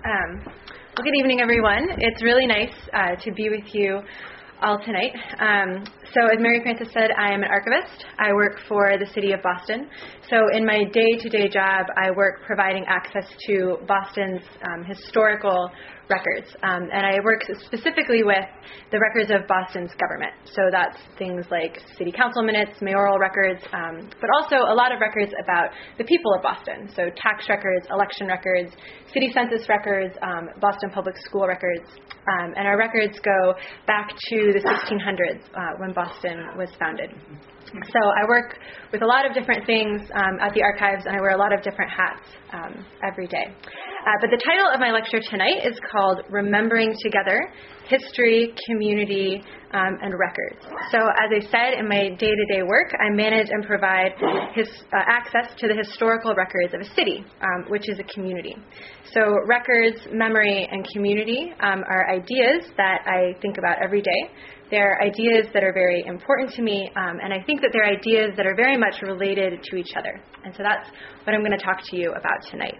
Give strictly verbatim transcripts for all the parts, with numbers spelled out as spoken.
Um, well, good evening, everyone. It's really nice uh, to be with you all tonight. Um, so as Mary Frances said, I am an archivist. I work for the city of Boston. So in my day-to-day job, I work providing access to Boston's um, historical records. Um, and I work specifically with the records of Boston's government. So that's things like city council minutes, mayoral records, um, but also a lot of records about the people of Boston. So tax records, election records, city census records, um, Boston public school records. Um, and our records go back to the sixteen hundreds uh, when Boston was founded. So I work with a lot of different things um, at the archives, and I wear a lot of different hats um, every day. Uh, but the title of my lecture tonight is called Remembering Together, History, Community, um, and Records. So as I said, in my day-to-day work, I manage and provide his, uh, access to the historical records of a city, um, which is a community. So records, memory, and community um, are ideas that I think about every day. They're ideas that are very important to me, um, and I think that they're ideas that are very much related to each other. And so that's what I'm going to talk to you about tonight.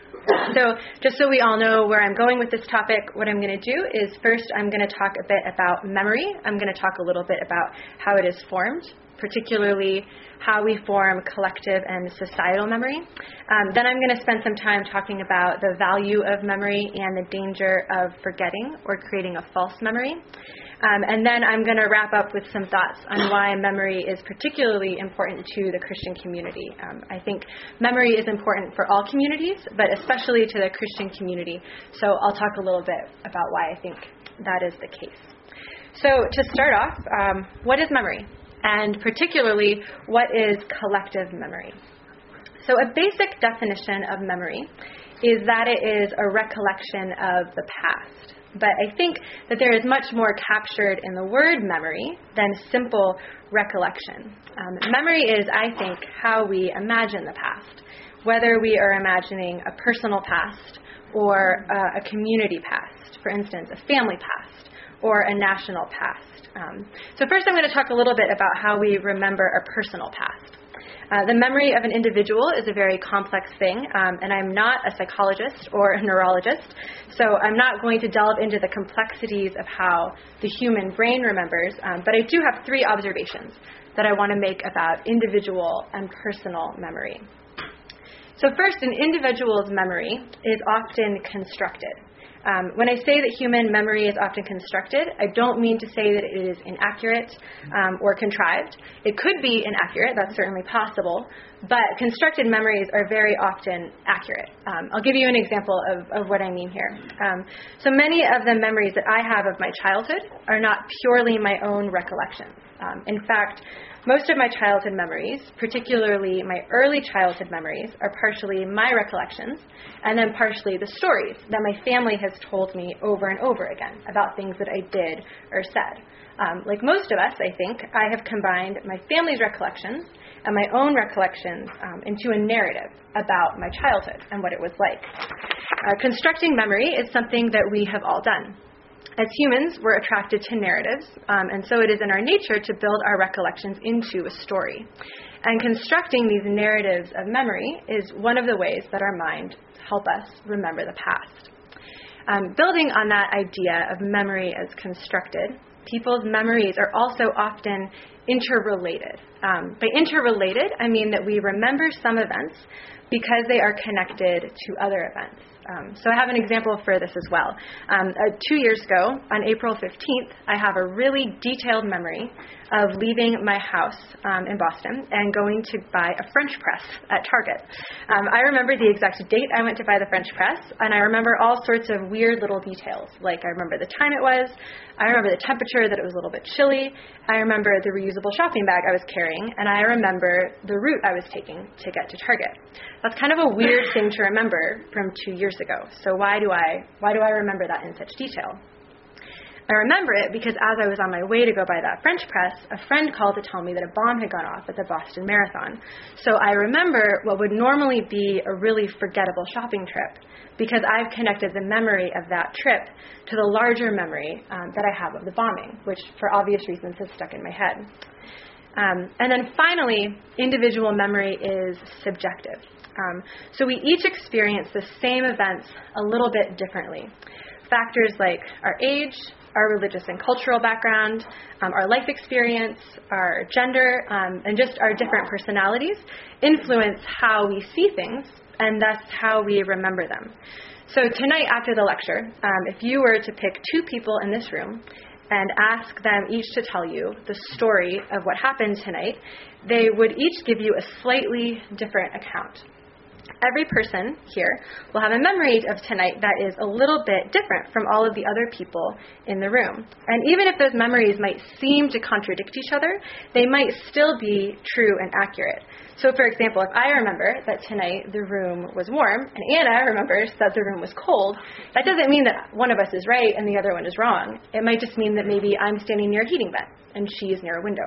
So just so we all know where I'm going with this topic, what I'm going to do is first I'm going to talk a bit about memory. I'm going to talk a little bit about how it is formed, particularly how we form collective and societal memory. Um, then I'm going to spend some time talking about the value of memory and the danger of forgetting or creating a false memory. Um, and then I'm going to wrap up with some thoughts on why memory is particularly important to the Christian community. Um, I think memory is important for all communities, but especially to the Christian community. So I'll talk a little bit about why I think that is the case. So to start off, um, what is memory? And particularly, what is collective memory? So a basic definition of memory is that it is a recollection of the past. But I think that there is much more captured in the word memory than simple recollection. Um, memory is, I think, how we imagine the past, whether we are imagining a personal past or uh, a community past, for instance, a family past or a national past. Um, so first I'm going to talk a little bit about how we remember a personal past. Uh, the memory of an individual is a very complex thing, um, and I'm not a psychologist or a neurologist, so I'm not going to delve into the complexities of how the human brain remembers, um, but I do have three observations that I want to make about individual and personal memory. So first, an individual's memory is often constructed. Um, when I say that human memory is often constructed, I don't mean to say that it is inaccurate um, or contrived. It could be inaccurate, that's certainly possible, but constructed memories are very often accurate. Um, I'll give you an example of, of what I mean here. Um, so many of the memories that I have of my childhood are not purely my own recollections. Um, in fact, most of my childhood memories, particularly my early childhood memories, are partially my recollections and then partially the stories that my family has told me over and over again about things that I did or said. Um, like most of us, I think, I have combined my family's recollections and my own recollections um, into a narrative about my childhood and what it was like. Uh, constructing memory is something that we have all done. As humans, we're attracted to narratives, um, and so it is in our nature to build our recollections into a story. And constructing these narratives of memory is one of the ways that our mind help us remember the past. Um, building on that idea of memory as constructed, people's memories are also often interrelated. Um, by interrelated, I mean that we remember some events because they are connected to other events. Um, so I have an example for this as well. Um, uh, two years ago, on April fifteenth, I have a really detailed memory of leaving my house um, in Boston and going to buy a French press at Target. Um, I remember the exact date I went to buy the French press, and I remember all sorts of weird little details. Like I remember the time it was, I remember the temperature, that it was a little bit chilly, I remember the reusable shopping bag I was carrying, and I remember the route I was taking to get to Target. That's kind of a weird thing to remember from two years ago. So why do I why do I remember that in such detail? I remember it because as I was on my way to go buy that French press, a friend called to tell me that a bomb had gone off at the Boston Marathon. So I remember what would normally be a really forgettable shopping trip because I've connected the memory of that trip to the larger memory um, that I have of the bombing, which for obvious reasons has stuck in my head. Um, and then finally, individual memory is subjective. Um, so we each experience the same events a little bit differently. Factors like our age, our religious and cultural background, um, our life experience, our gender, um, and just our different personalities influence how we see things and thus how we remember them. So tonight after the lecture, um, if you were to pick two people in this room and ask them each to tell you the story of what happened tonight, they would each give you a slightly different account. Every person here will have a memory of tonight that is a little bit different from all of the other people in the room. And even if those memories might seem to contradict each other, they might still be true and accurate. So, for example, if I remember that tonight the room was warm and Anna remembers that the room was cold, that doesn't mean that one of us is right and the other one is wrong. It might just mean that maybe I'm standing near a heating vent and she is near a window.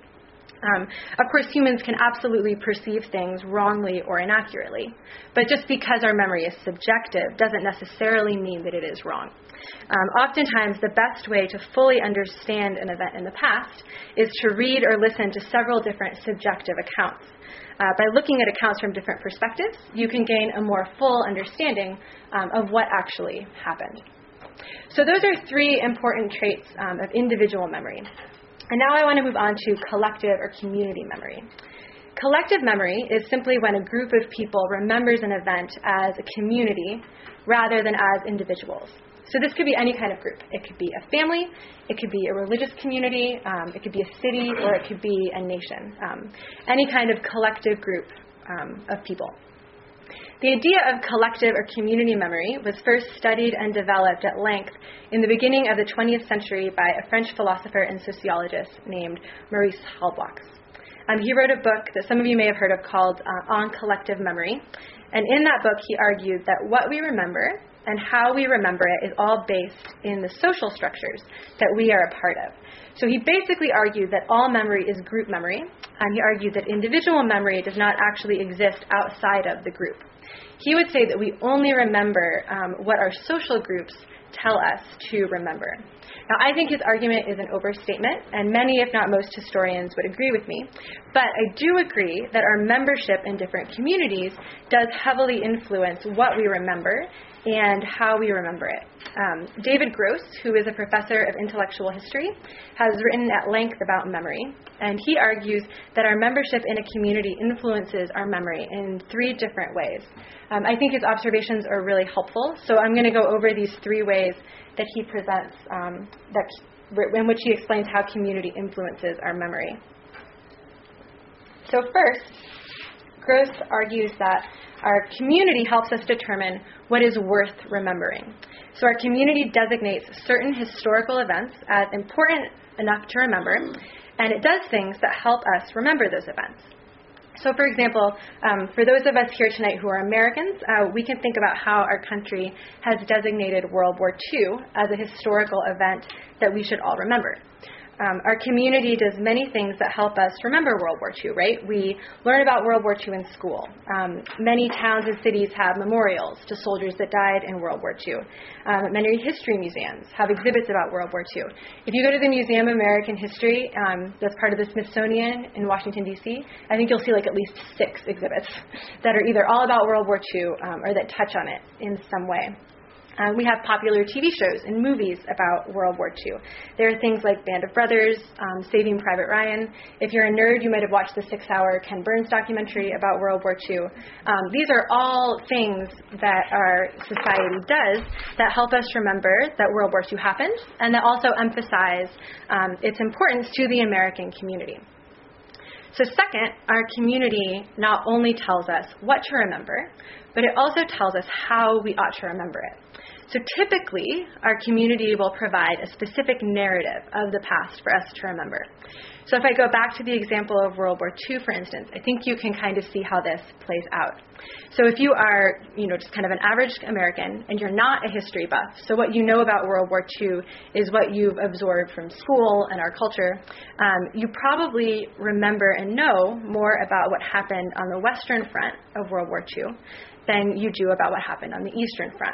Um, of course, humans can absolutely perceive things wrongly or inaccurately, but just because our memory is subjective doesn't necessarily mean that it is wrong. Um, oftentimes, the best way to fully understand an event in the past is to read or listen to several different subjective accounts. Uh, by looking at accounts from different perspectives, you can gain a more full understanding um, of what actually happened. So those are three important traits um, of individual memory. And now I want to move on to collective or community memory. Collective memory is simply when a group of people remembers an event as a community rather than as individuals. So this could be any kind of group. It could be a family, it could be a religious community, um, it could be a city, or it could be a nation. Um, any kind of collective group um, of people. The idea of collective or community memory was first studied and developed at length in the beginning of the twentieth century by a French philosopher and sociologist named Maurice Halbwachs. Um, he wrote a book that some of you may have heard of called uh, On Collective Memory. And in that book, he argued that what we remember and how we remember it is all based in the social structures that we are a part of. So he basically argued that all memory is group memory, and he argued that individual memory does not actually exist outside of the group. He would say that we only remember um, what our social groups tell us to remember. Now, I think his argument is an overstatement, and many, if not most, historians would agree with me. But I do agree that our membership in different communities does heavily influence what we remember and how we remember it. Um, David Gross, who is a professor of intellectual history, has written at length about memory, and he argues that our membership in a community influences our memory in three different ways. Um, I think his observations are really helpful, so I'm going to go over these three ways that he presents, um, that, in which he explains how community influences our memory. So first, Gross argues that our community helps us determine what is worth remembering. So our community designates certain historical events as important enough to remember, and it does things that help us remember those events. So, for example, um, for those of us here tonight who are Americans, uh, we can think about how our country has designated World War Two as a historical event that we should all remember. Um, our community does many things that help us remember World War Two, right? We learn about World War Two in school. Um, many towns and cities have memorials to soldiers that died in World War Two. Um, many history museums have exhibits about World War Two. If you go to the Museum of American History, um, that's part of the Smithsonian in Washington, D C, I think you'll see like at least six exhibits that are either all about World War Two um, or that touch on it in some way. Uh, we have popular T V shows and movies about World War Two. There are things like Band of Brothers, um, Saving Private Ryan. If you're a nerd, you might have watched the six-hour Ken Burns documentary about World War Two. Um, these are all things that our society does that help us remember that World War Two happened and that also emphasize um, its importance to the American community. So second, our community not only tells us what to remember, but it also tells us how we ought to remember it. So typically, our community will provide a specific narrative of the past for us to remember. So if I go back to the example of World War Two, for instance, I think you can kind of see how this plays out. So if you are, you know, just kind of an average American and you're not a history buff, so what you know about World War Two is what you've absorbed from school and our culture, um, you probably remember and know more about what happened on the Western Front of World War Two than you do about what happened on the Eastern Front.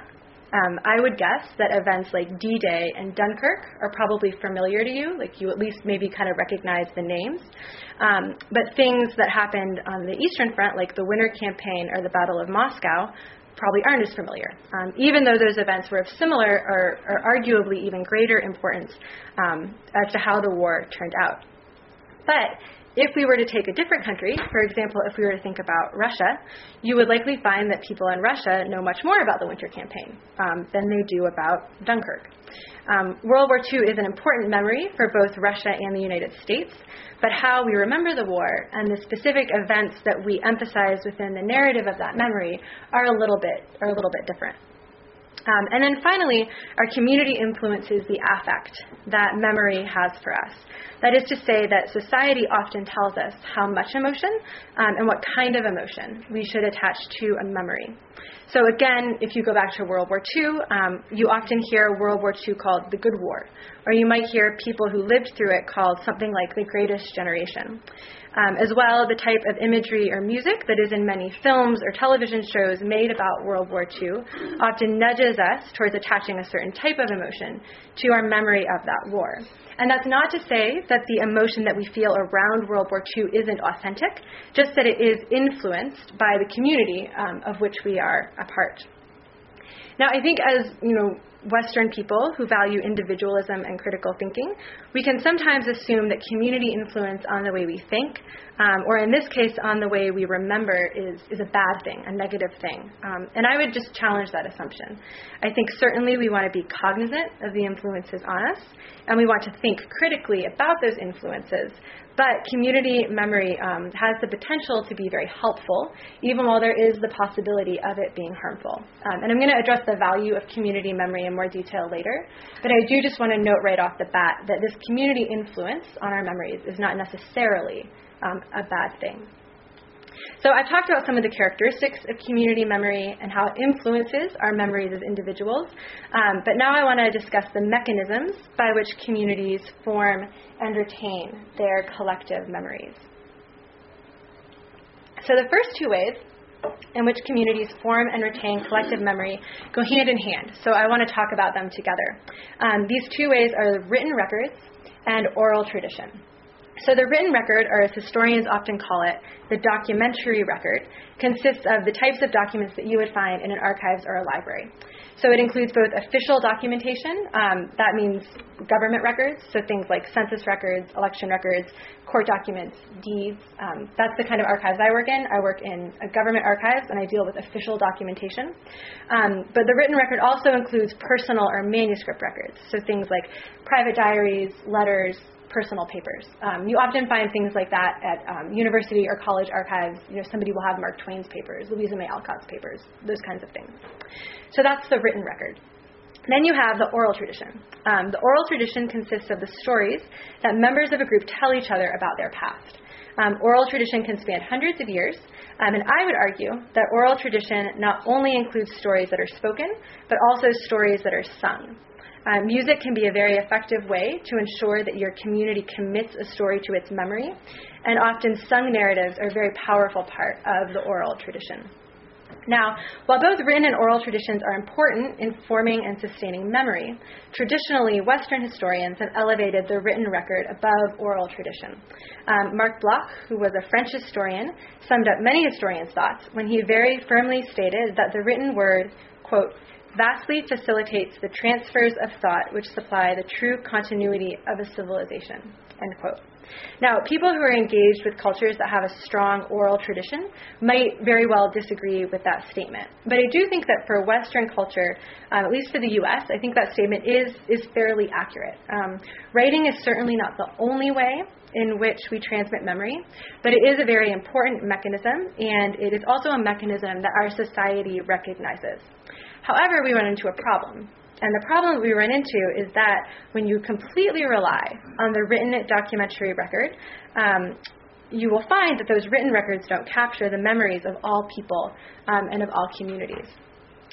Um, I would guess that events like D-Day and Dunkirk are probably familiar to you, like you at least maybe kind of recognize the names. Um, but things that happened on the Eastern Front, like the Winter Campaign or the Battle of Moscow, probably aren't as familiar, um, even though those events were of similar or, or arguably even greater importance um, as to how the war turned out. But if we were to take a different country, for example, if we were to think about Russia, you would likely find that people in Russia know much more about the Winter Campaign um, than they do about Dunkirk. Um, World War Two is an important memory for both Russia and the United States, but how we remember the war and the specific events that we emphasize within the narrative of that memory are a little bit are a little bit different. Um, and then finally, our community influences the affect that memory has for us. That is to say that society often tells us how much emotion um, and what kind of emotion we should attach to a memory. So again, if you go back to World War Two, um, you often hear World War Two called the Good War, or you might hear people who lived through it called something like the Greatest Generation. Um, as well, the type of imagery or music that is in many films or television shows made about World War Two often nudges us towards attaching a certain type of emotion to our memory of that war. And that's not to say that the emotion that we feel around World War Two isn't authentic, just that it is influenced by the community um, of which we are a part. Now, I think as, you know, Western people who value individualism and critical thinking, we can sometimes assume that community influence on the way we think, um, or in this case, on the way we remember, is, is a bad thing, a negative thing. Um, and I would just challenge that assumption. I think certainly we want to be cognizant of the influences on us, and we want to think critically about those influences. But community memory um, has the potential to be very helpful, even while there is the possibility of it being harmful. Um, and I'm going to address the value of community memory in more detail later. But I do just want to note right off the bat that this community influence on our memories is not necessarily um, a bad thing. So I've talked about some of the characteristics of community memory and how it influences our memories as individuals. Um, but now I want to discuss the mechanisms by which communities form and retain their collective memories. So the first two ways in which communities form and retain collective memory go hand in hand. So I want to talk about them together. Um, these two ways are written records and oral tradition. So the written record, or as historians often call it, the documentary record, consists of the types of documents that you would find in an archives or a library. So it includes both official documentation, um, that means government records, so things like census records, election records, court documents, deeds. Um, that's the kind of archives I work in. I work in a government archives, and I deal with official documentation. Um, but the written record also includes personal or manuscript records, so things like private diaries, letters, personal papers. Um, you often find things like that at um, university or college archives. You know, somebody will have Mark Twain's papers, Louisa May Alcott's papers, those kinds of things. So that's the written record. Then you have the oral tradition. Um, the oral tradition consists of the stories that members of a group tell each other about their past. Um, oral tradition can span hundreds of years, um, and I would argue that oral tradition not only includes stories that are spoken, but also stories that are sung. Uh, music can be a very effective way to ensure that your community commits a story to its memory, and often sung narratives are a very powerful part of the oral tradition. Now, while both written and oral traditions are important in forming and sustaining memory, traditionally Western historians have elevated the written record above oral tradition. Um, Marc Bloch, who was a French historian, summed up many historians' thoughts when he very firmly stated that the written word, quote, vastly facilitates the transfers of thought which supply the true continuity of a civilization, end quote. Now, people who are engaged with cultures that have a strong oral tradition might very well disagree with that statement. But I do think that for Western culture, um, at least for the U S, I think that statement is, is fairly accurate. Um, writing is certainly not the only way in which we transmit memory, but it is a very important mechanism, and it is also a mechanism that our society recognizes. However, we run into a problem. And the problem we run into is that when you completely rely on the written documentary record, um, you will find that those written records don't capture the memories of all people um, and of all communities.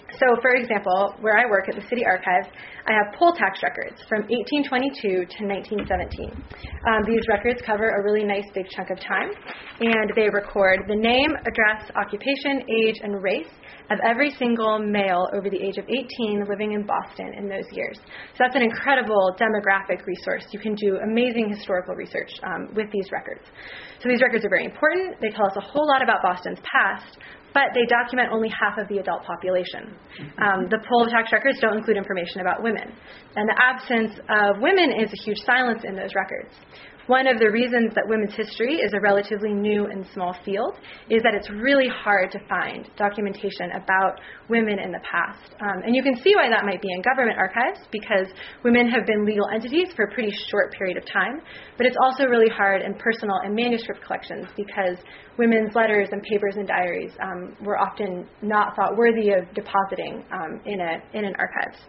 So, for example, where I work at the City Archives, I have poll tax records from eighteen twenty-two to nineteen seventeen. Um, these records cover a really nice big chunk of time, and they record the name, address, occupation, age, and race of every single male over the age of eighteen living in Boston in those years. So that's an incredible demographic resource. You can do amazing historical research um, with these records. So these records are very important. They tell us a whole lot about Boston's past, but they document only half of the adult population. Um, the poll tax records don't include information about women. And the absence of women is a huge silence in those records. One of the reasons that women's history is a relatively new and small field is that it's really hard to find documentation about women in the past. Um, and you can see why that might be in government archives, because women have been legal entities for a pretty short period of time. But it's also really hard in personal and manuscript collections, because women's letters and papers and diaries um, were often not thought worthy of depositing um, in, a, in an archives.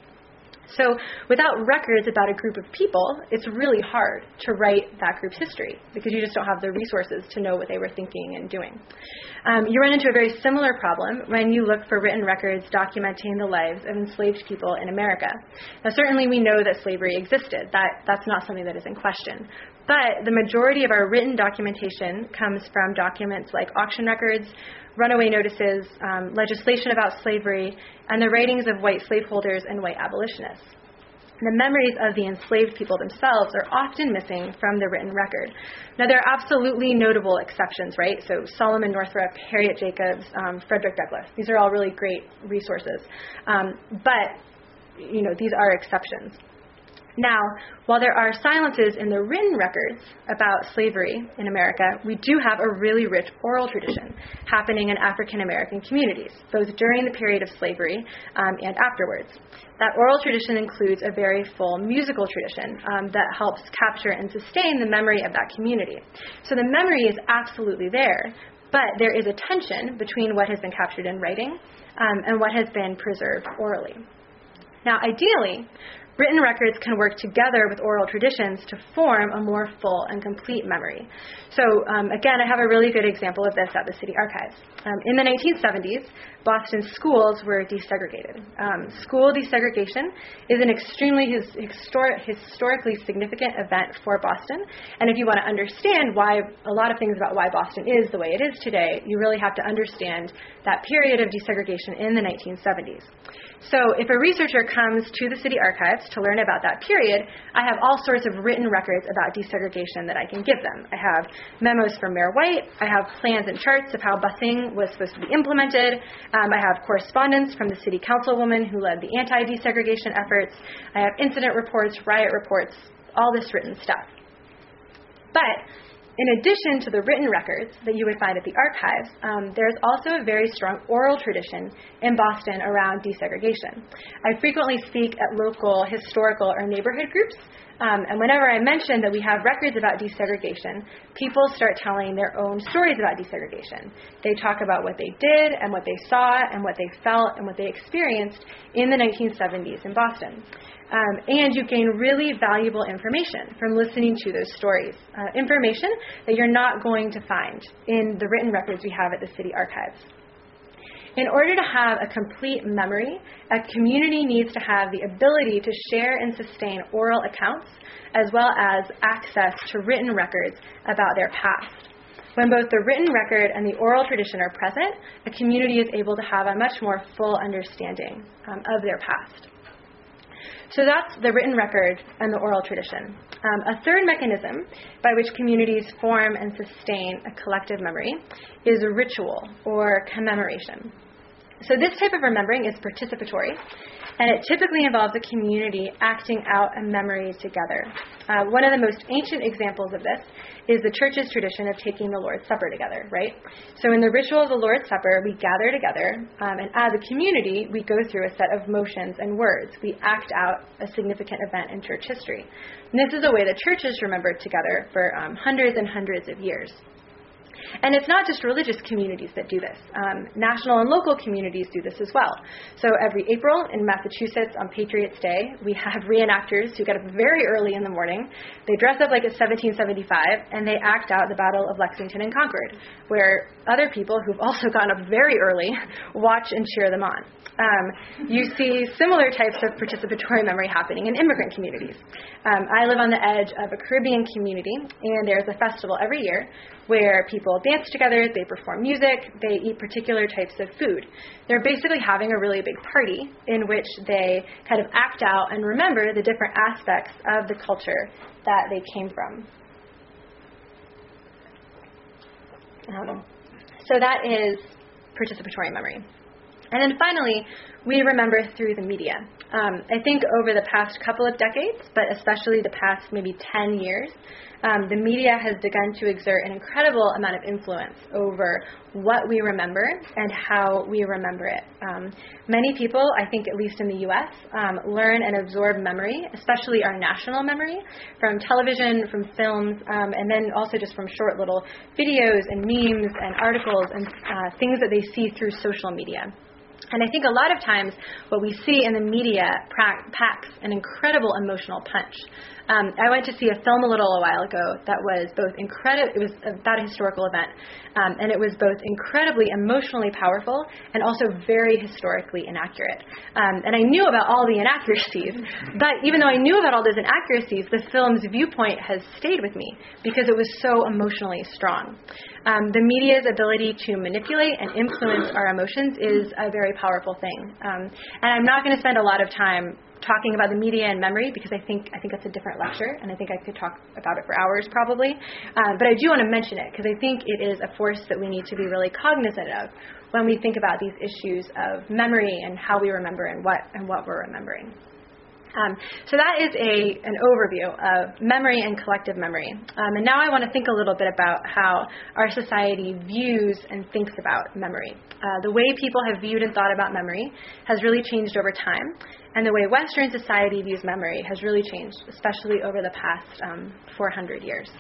So without records about a group of people, it's really hard to write that group's history, because you just don't have the resources to know what they were thinking and doing. Um, you run into a very similar problem when you look for written records documenting the lives of enslaved people in America. Now, certainly we know that slavery existed. That, that's not something that is in question. But the majority of our written documentation comes from documents like auction records, runaway notices, um, legislation about slavery, and the writings of white slaveholders and white abolitionists. The memories of the enslaved people themselves are often missing from the written record. Now, there are absolutely notable exceptions, right? So Solomon Northrop, Harriet Jacobs, um, Frederick Douglass. These are all really great resources. Um, but, you know, these are exceptions. Now, while there are silences in the written records about slavery in America, we do have a really rich oral tradition happening in African American communities, both during the period of slavery um, and afterwards. That oral tradition includes a very full musical tradition um, that helps capture and sustain the memory of that community. So the memory is absolutely there, but there is a tension between what has been captured in writing um, and what has been preserved orally. Now, ideally, written records can work together with oral traditions to form a more full and complete memory. So um, again, I have a really good example of this at the City Archives. Um, in the nineteen seventies, Boston schools were desegregated. Um, school desegregation is an extremely his, histor- historically significant event for Boston. And if you want to understand why a lot of things about why Boston is the way it is today, you really have to understand that period of desegregation in the nineteen seventies. So if a researcher comes to the City Archives to learn about that period, I have all sorts of written records about desegregation that I can give them. I have memos from Mayor White. I have plans and charts of how busing was supposed to be implemented. Um, I have correspondence from the city councilwoman who led the anti-desegregation efforts. I have incident reports, riot reports, all this written stuff. But in addition to the written records that you would find at the archives, um, there's also a very strong oral tradition in Boston around desegregation. I frequently speak at local historical or neighborhood groups, um, and whenever I mention that we have records about desegregation, people start telling their own stories about desegregation. They talk about what they did and what they saw and what they felt and what they experienced in the nineteen seventies in Boston. Um, and you gain really valuable information from listening to those stories, uh, information that you're not going to find in the written records we have at the City Archives. In order to have a complete memory, a community needs to have the ability to share and sustain oral accounts, as well as access to written records about their past. When both the written record and the oral tradition are present, a community is able to have a much more full understanding um, of their past. So that's the written record and the oral tradition. Um, a third mechanism by which communities form and sustain a collective memory is a ritual or commemoration. So this type of remembering is participatory, and it typically involves a community acting out a memory together. Uh, one of the most ancient examples of this is the church's tradition of taking the Lord's Supper together, right? So in the ritual of the Lord's Supper, we gather together, um, and as a community, we go through a set of motions and words. We act out a significant event in church history. And this is a way that churches remembered together for um, hundreds and hundreds of years. And it's not just religious communities that do this. Um, national and local communities do this as well. So every April in Massachusetts on Patriots' Day, we have reenactors who get up very early in the morning. They dress up like it's seventeen seventy-five, and they act out the Battle of Lexington and Concord, where other people who've also gotten up very early watch and cheer them on. Um, you see similar types of participatory memory happening in immigrant communities. Um, I live on the edge of a Caribbean community, and there's a festival every year where people dance together, they perform music, they eat particular types of food. They're basically having a really big party in which they kind of act out and remember the different aspects of the culture that they came from. Um, so that is participatory memory. And then finally, we remember through the media. Um, I think over the past couple of decades, but especially the past maybe ten years, um, the media has begun to exert an incredible amount of influence over what we remember and how we remember it. Um, many people, I think at least in the U S, um, learn and absorb memory, especially our national memory, from television, from films, um, and then also just from short little videos and memes and articles and uh, things that they see through social media. And I think a lot of times what we see in the media pra- packs an incredible emotional punch. Um, I went to see a film a little a while ago that was both incredible, it was about a historical event, um, and it was both incredibly emotionally powerful and also very historically inaccurate. Um, and I knew about all the inaccuracies, but even though I knew about all those inaccuracies, the film's viewpoint has stayed with me because it was so emotionally strong. Um, the media's ability to manipulate and influence our emotions is a very powerful thing. Um, and I'm not going to spend a lot of time talking about the media and memory because I think I think that's a different lecture, and I think I could talk about it for hours probably. Um, but I do want to mention it because I think it is a force that we need to be really cognizant of when we think about these issues of memory and how we remember and what and what we're remembering. Um, so that is a an overview of memory and collective memory. Um, and now I want to think a little bit about how our society views and thinks about memory. Uh, the way people have viewed and thought about memory has really changed over time, and the way Western society views memory has really changed, especially over the past um, four hundred years.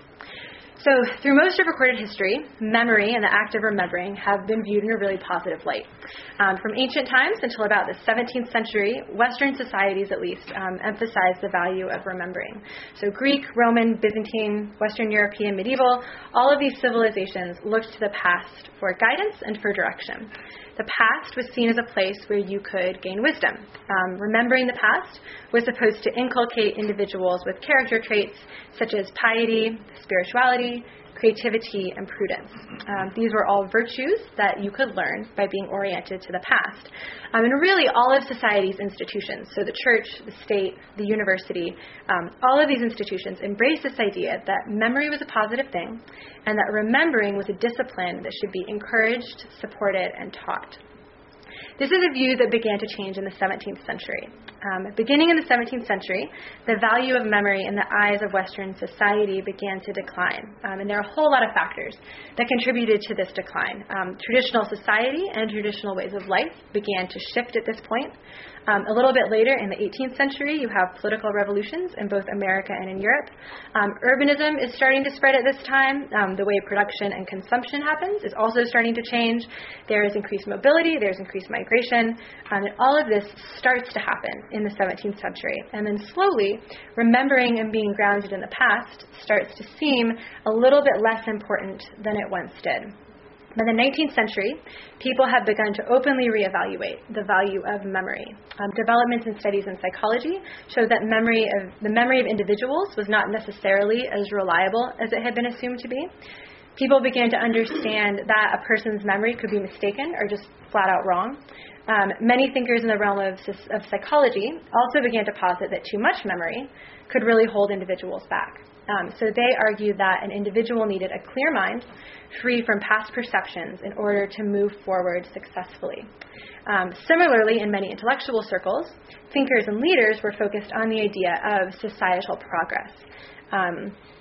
So through most of recorded history, memory and the act of remembering have been viewed in a really positive light. Um, from ancient times until about the seventeenth century, Western societies at least um, emphasized the value of remembering. So Greek, Roman, Byzantine, Western European, medieval, all of these civilizations looked to the past for guidance and for direction. The past was seen as a place where you could gain wisdom. Um, remembering the past was supposed to inculcate individuals with character traits such as piety, spirituality, creativity, and prudence. Um, these were all virtues that you could learn by being oriented to the past. Um, and really all of society's institutions, so the church, the state, the university, um, all of these institutions embraced this idea that memory was a positive thing and that remembering was a discipline that should be encouraged, supported, and taught. This is a view that began to change in the seventeenth century. Um, beginning in the seventeenth century, the value of memory in the eyes of Western society began to decline. Um, and there are a whole lot of factors that contributed to this decline. Um, traditional society and traditional ways of life began to shift at this point. Um, a little bit later, in the eighteenth century, you have political revolutions in both America and in Europe. Um, urbanism is starting to spread at this time. Um, the way production and consumption happens is also starting to change. There is increased mobility, there's increased migration, um, and all of this starts to happen in the seventeenth century. And then slowly, remembering and being grounded in the past starts to seem a little bit less important than it once did. By the nineteenth century, people have begun to openly reevaluate the value of memory. Um, developments in studies in psychology showed that memory of the memory of individuals was not necessarily as reliable as it had been assumed to be. People began to understand that a person's memory could be mistaken or just flat out wrong. Um, many thinkers in the realm of, of psychology also began to posit that too much memory could really hold individuals back. Um, so they argued that an individual needed a clear mind, free from past perceptions, in order to move forward successfully. Um, similarly, in many intellectual circles, thinkers and leaders were focused on the idea of societal progress. Um,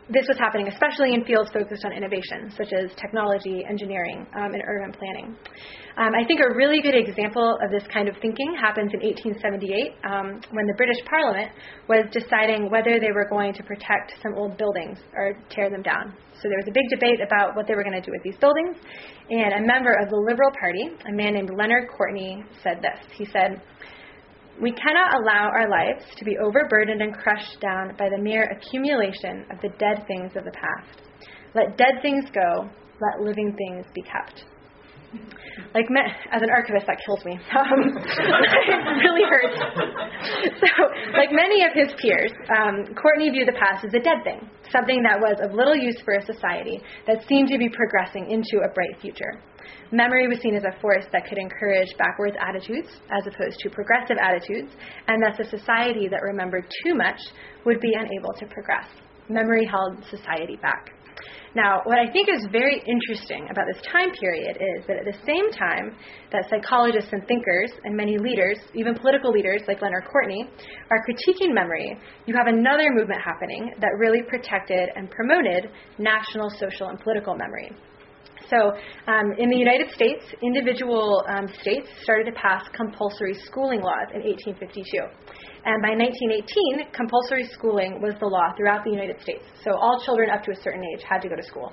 this was happening especially in fields focused on innovation, such as technology, engineering, um, and urban planning. Um, I think a really good example of this kind of thinking happens in eighteen seventy-eight um, when the British Parliament was deciding whether they were going to protect some old buildings or tear them down. So there was a big debate about what they were going to do with these buildings, and a member of the Liberal Party, a man named Leonard Courtney, said this. He said, "We cannot allow our lives to be overburdened and crushed down by the mere accumulation of the dead things of the past. Let dead things go, let living things be kept." Like, as an archivist, that kills me. Um, it really hurts. So, like many of his peers, um, Courtney viewed the past as a dead thing, something that was of little use for a society that seemed to be progressing into a bright future. Memory was seen as a force that could encourage backwards attitudes as opposed to progressive attitudes, and thus a society that remembered too much would be unable to progress. Memory held society back. Now, what I think is very interesting about this time period is that at the same time that psychologists and thinkers and many leaders, even political leaders like Leonard Courtney, are critiquing memory, you have another movement happening that really protected and promoted national, social, and political memory. So um, in the United States, individual um, states started to pass compulsory schooling laws in eighteen fifty-two. And by nineteen eighteen, compulsory schooling was the law throughout the United States. So all children up to a certain age had to go to school.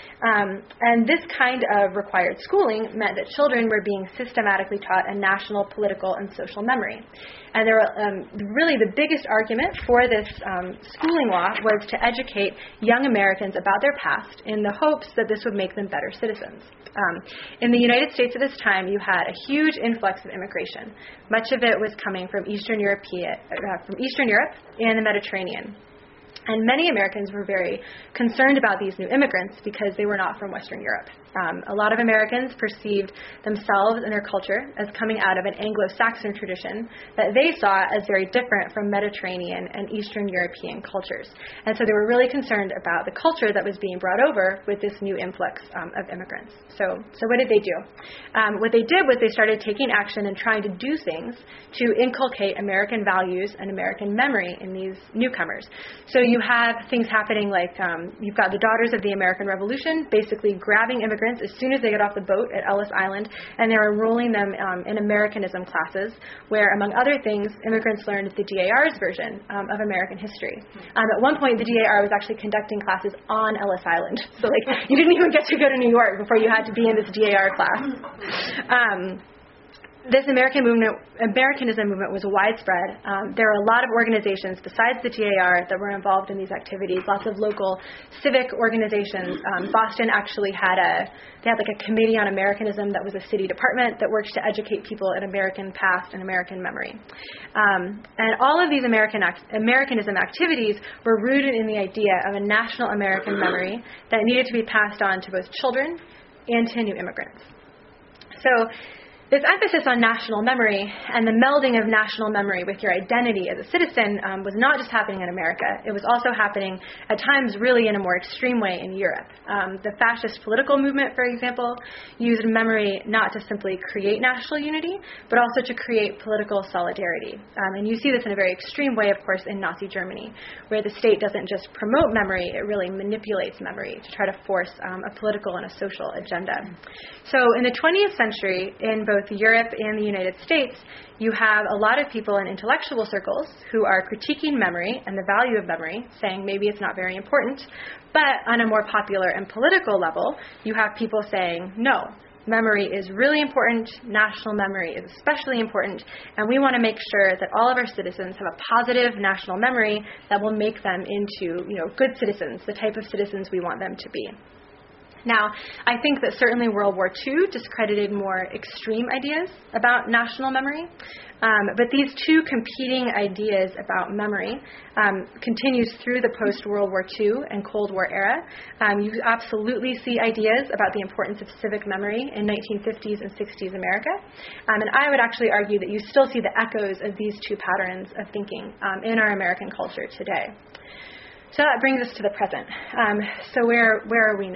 Um, and this kind of required schooling meant that children were being systematically taught a national, political, and social memory. And there were, um, really the biggest argument for this um, schooling law was to educate young Americans about their past in the hopes that this would make them better citizens. Um, in the United States at this time, you had a huge influx of immigration. Much of it was coming from Eastern Europe, uh, from Eastern Europe and the Mediterranean. And many Americans were very concerned about these new immigrants because they were not from Western Europe. Um, a lot of Americans perceived themselves and their culture as coming out of an Anglo-Saxon tradition that they saw as very different from Mediterranean and Eastern European cultures. And so they were really concerned about the culture that was being brought over with this new influx um, of immigrants. So, so what did they do? Um, what they did was they started taking action and trying to do things to inculcate American values and American memory in these newcomers. So you have things happening like um, you've got the Daughters of the American Revolution basically grabbing immigrants as soon as they get off the boat at Ellis Island, and they're enrolling them um, in Americanism classes where, among other things, immigrants learned the D A R's version um, of American history. Um, at one point, the D A R was actually conducting classes on Ellis Island. So, like, you didn't even get to go to New York before you had to be in this D A R class. Um, This American movement, Americanism movement was widespread. Um, there were a lot of organizations besides the D A R that were involved in these activities, lots of local civic organizations. Um, Boston actually had a, they had like a committee on Americanism that was a city department that works to educate people in American past and American memory. Um, and all of these American act, Americanism activities were rooted in the idea of a national American memory that needed to be passed on to both children and to new immigrants. So, this emphasis on national memory and the melding of national memory with your identity as a citizen um, was not just happening in America. It was also happening at times really in a more extreme way in Europe. Um, the fascist political movement, for example, used memory not to simply create national unity, but also to create political solidarity. Um, and you see this in a very extreme way, of course, in Nazi Germany, where the state doesn't just promote memory, it really manipulates memory to try to force um, a political and a social agenda. So in the twentieth century, in both Europe and the United States, you have a lot of people in intellectual circles who are critiquing memory and the value of memory, saying maybe it's not very important. But on a more popular and political level, you have people saying, no, memory is really important, national memory is especially important, and we want to make sure that all of our citizens have a positive national memory that will make them into, you know, good citizens, the type of citizens we want them to be. Now, I think that certainly World War Two discredited more extreme ideas about national memory, um, but these two competing ideas about memory um, continues through the post-World War Two and Cold War era. Um, you absolutely see ideas about the importance of civic memory in nineteen fifties and sixties America, um, and I would actually argue that you still see the echoes of these two patterns of thinking um, in our American culture today. So that brings us to the present. Um, so where where are we now?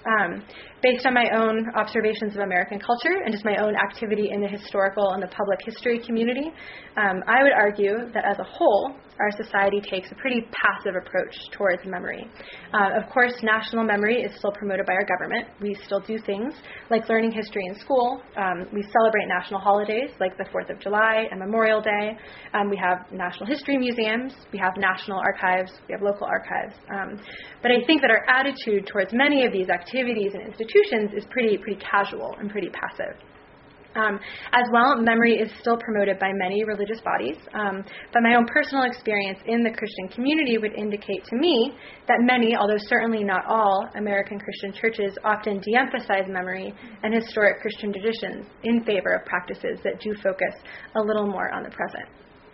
Um, based on my own observations of American culture and just my own activity in the historical and the public history community, um, I would argue that as a whole, our society takes a pretty passive approach towards memory. Uh, of course, national memory is still promoted by our government. We still do things like learning history in school. Um, we celebrate national holidays like the fourth of July and Memorial Day. Um, we have national history museums. We have national archives. We have local archives. Um, but I think that our attitude towards many of these activities and institutions is pretty, pretty casual and pretty passive. Um, as well, memory is still promoted by many religious bodies, um, but my own personal experience in the Christian community would indicate to me that many, although certainly not all, American Christian churches often de-emphasize memory and historic Christian traditions in favor of practices that do focus a little more on the present.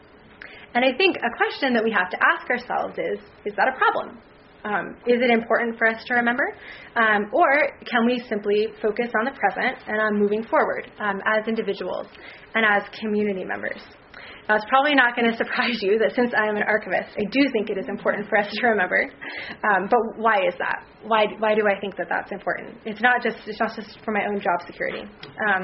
And I think a question that we have to ask ourselves is, is that a problem? Um, is it important for us to remember? Um, or can we simply focus on the present and on moving forward um, as individuals and as community members? Now, it's probably not going to surprise you that since I am an archivist, I do think it is important for us to remember. Um, but why is that? Why why do I think that that's important? It's not just it's not just for my own job security. Um,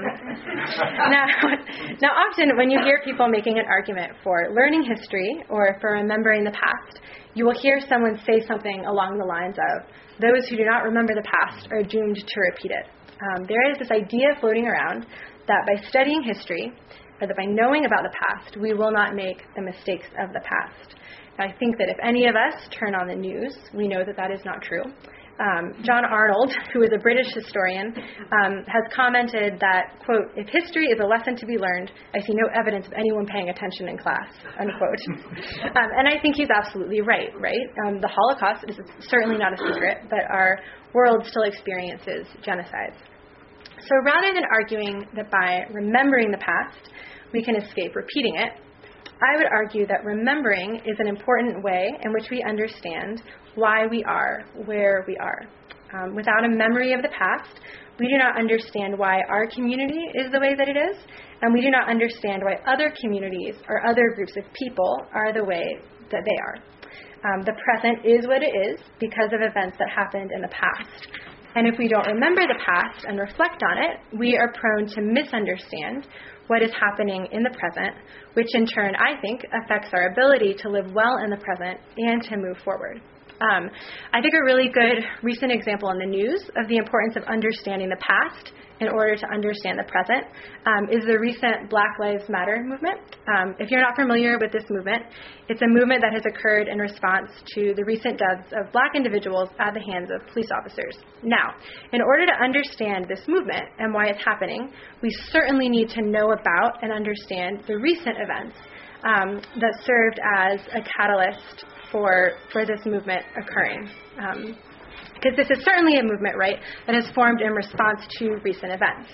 now, now, often when you hear people making an argument for learning history or for remembering the past, you will hear someone say something along the lines of, those who do not remember the past are doomed to repeat it. Um, there is this idea floating around that by studying history, or that by knowing about the past, we will not make the mistakes of the past. And I think that if any of us turn on the news, we know that that is not true. Um, John Arnold, who is a British historian, um, has commented that, quote, if history is a lesson to be learned, I see no evidence of anyone paying attention in class, unquote. um, and I think he's absolutely right, right? Um, the Holocaust is certainly not a secret, but our world still experiences genocides. So rather than arguing that by remembering the past, we can escape repeating it, I would argue that remembering is an important way in which we understand why we are where we are. Um, without a memory of the past, we do not understand why our community is the way that it is, and we do not understand why other communities or other groups of people are the way that they are. Um, the present is what it is because of events that happened in the past. And if we don't remember the past and reflect on it, we are prone to misunderstand what is happening in the present, which in turn, I think, affects our ability to live well in the present and to move forward. Um, I think a really good recent example in the news of the importance of understanding the past in order to understand the present um, is the recent Black Lives Matter movement. Um, if you're not familiar with this movement, it's a movement that has occurred in response to the recent deaths of Black individuals at the hands of police officers. Now, in order to understand this movement and why it's happening, we certainly need to know about and understand the recent events um, that served as a catalyst for, for this movement occurring. Um, Because this is certainly a movement, right, that has formed in response to recent events.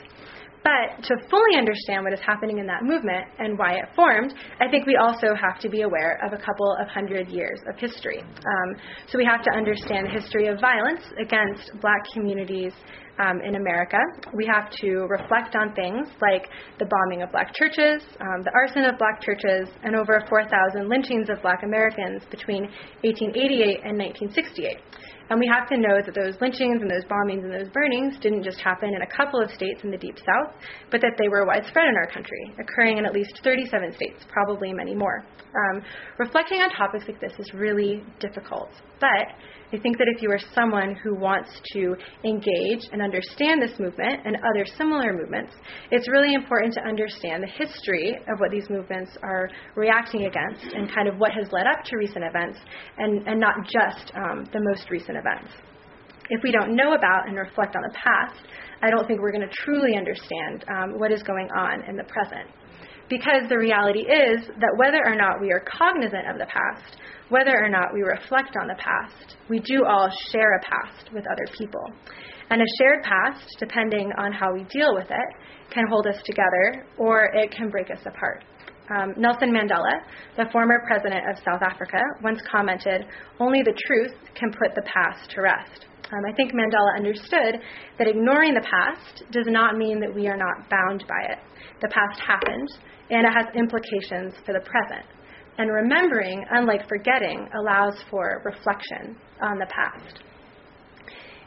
But to fully understand what is happening in that movement and why it formed, I think we also have to be aware of a couple of hundred years of history. Um, so we have to understand the history of violence against Black communities um, in America. We have to reflect on things like the bombing of Black churches, um, the arson of Black churches, and over four thousand lynchings of Black Americans between eighteen eighty-eight and nineteen sixty-eight. And we have to know that those lynchings and those bombings and those burnings didn't just happen in a couple of states in the Deep South, but that they were widespread in our country, occurring in at least thirty-seven states, probably many more. Um, reflecting on topics like this is really difficult, but I think that if you are someone who wants to engage and understand this movement and other similar movements, it's really important to understand the history of what these movements are reacting against and kind of what has led up to recent events, and, and not just um, the most recent events. If we don't know about and reflect on the past, I don't think we're going to truly understand um, what is going on in the present. Because the reality is that whether or not we are cognizant of the past, whether or not we reflect on the past, we do all share a past with other people. And a shared past, depending on how we deal with it, can hold us together or it can break us apart. Um, Nelson Mandela, the former president of South Africa, once commented, "Only the truth can put the past to rest." Um, I think Mandela understood that ignoring the past does not mean that we are not bound by it. The past happened, and it has implications for the present. And remembering, unlike forgetting, allows for reflection on the past.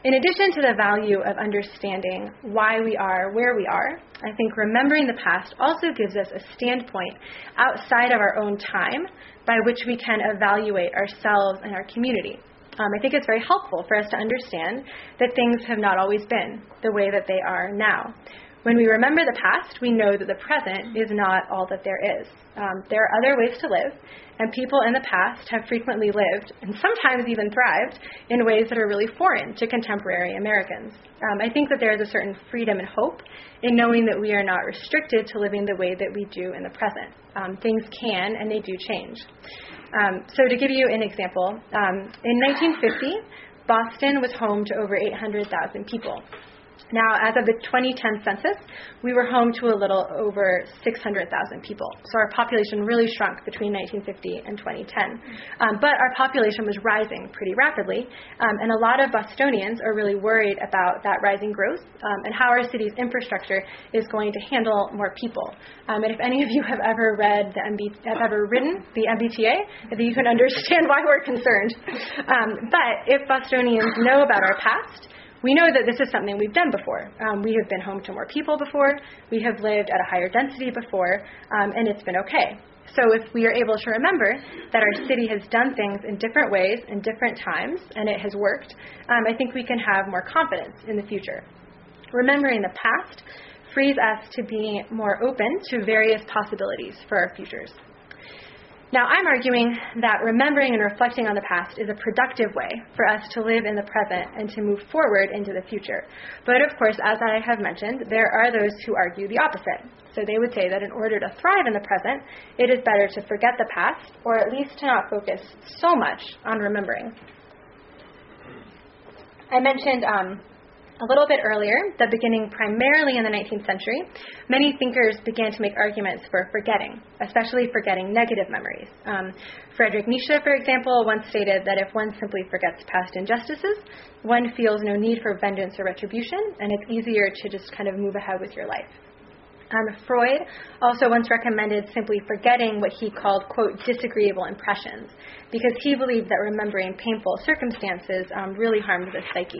In addition to the value of understanding why we are where we are, I think remembering the past also gives us a standpoint outside of our own time by which we can evaluate ourselves and our community. Um, I think it's very helpful for us to understand that things have not always been the way that they are now. When we remember the past, we know that the present is not all that there is. Um, there are other ways to live, and people in the past have frequently lived, and sometimes even thrived, in ways that are really foreign to contemporary Americans. Um, I think that there is a certain freedom and hope in knowing that we are not restricted to living the way that we do in the present. Um, things can and they do change. Um, so to give you an example, um, in nineteen fifty, Boston was home to over eight hundred thousand people. Now, as of the twenty ten census, we were home to a little over six hundred thousand people. So our population really shrunk between nineteen fifty and twenty ten. Um, but our population was rising pretty rapidly, um, and a lot of Bostonians are really worried about that rising growth um, and how our city's infrastructure is going to handle more people. Um, and if any of you have ever read the M B, have ever ridden the M B T A, I think you can understand why we're concerned. Um, but if Bostonians know about our past, we know that this is something we've done before. Um, we have been home to more people before. We have lived at a higher density before, um, and it's been okay. So if we are able to remember that our city has done things in different ways in different times, and it has worked, um, I think we can have more confidence in the future. Remembering the past frees us to be more open to various possibilities for our futures. Now, I'm arguing that remembering and reflecting on the past is a productive way for us to live in the present and to move forward into the future. But of course, as I have mentioned, there are those who argue the opposite. So they would say that in order to thrive in the present, it is better to forget the past, or at least to not focus so much on remembering. I mentioned um, a little bit earlier that beginning primarily in the nineteenth century, many thinkers began to make arguments for forgetting, especially forgetting negative memories. Um, Friedrich Nietzsche, for example, once stated that if one simply forgets past injustices, one feels no need for vengeance or retribution, and it's easier to just kind of move ahead with your life. Um, Freud also once recommended simply forgetting what he called, quote, disagreeable impressions, because he believed that remembering painful circumstances um, really harmed the psyche.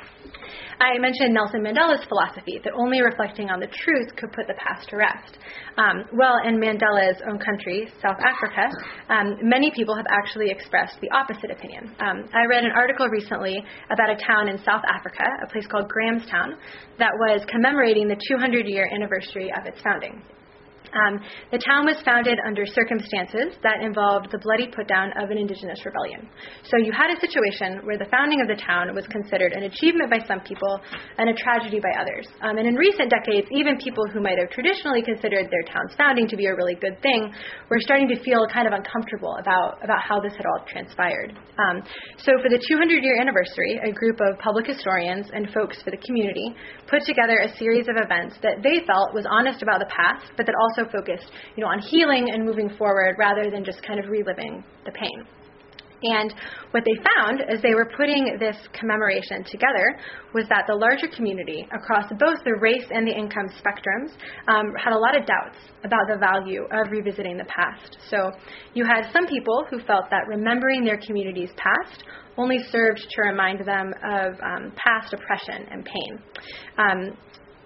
I mentioned Nelson Mandela's philosophy that only reflecting on the truth could put the past to rest. Um, well, in Mandela's own country, South Africa, um, many people have actually expressed the opposite opinion. Um, I read an article recently about a town in South Africa, a place called Grahamstown, that was commemorating the two hundred year anniversary of its founding. Um, the town was founded under circumstances that involved the bloody put-down of an indigenous rebellion. So you had a situation where the founding of the town was considered an achievement by some people and a tragedy by others. Um, and in recent decades, even people who might have traditionally considered their town's founding to be a really good thing were starting to feel kind of uncomfortable about, about how this had all transpired. Um, so for the two hundred year anniversary, a group of public historians and folks for the community put together a series of events that they felt was honest about the past, but that also focused, you know, on healing and moving forward rather than just kind of reliving the pain. And what they found as they were putting this commemoration together was that the larger community across both the race and the income spectrums um, had a lot of doubts about the value of revisiting the past. So you had some people who felt that remembering their community's past only served to remind them of um, past oppression and pain. Um,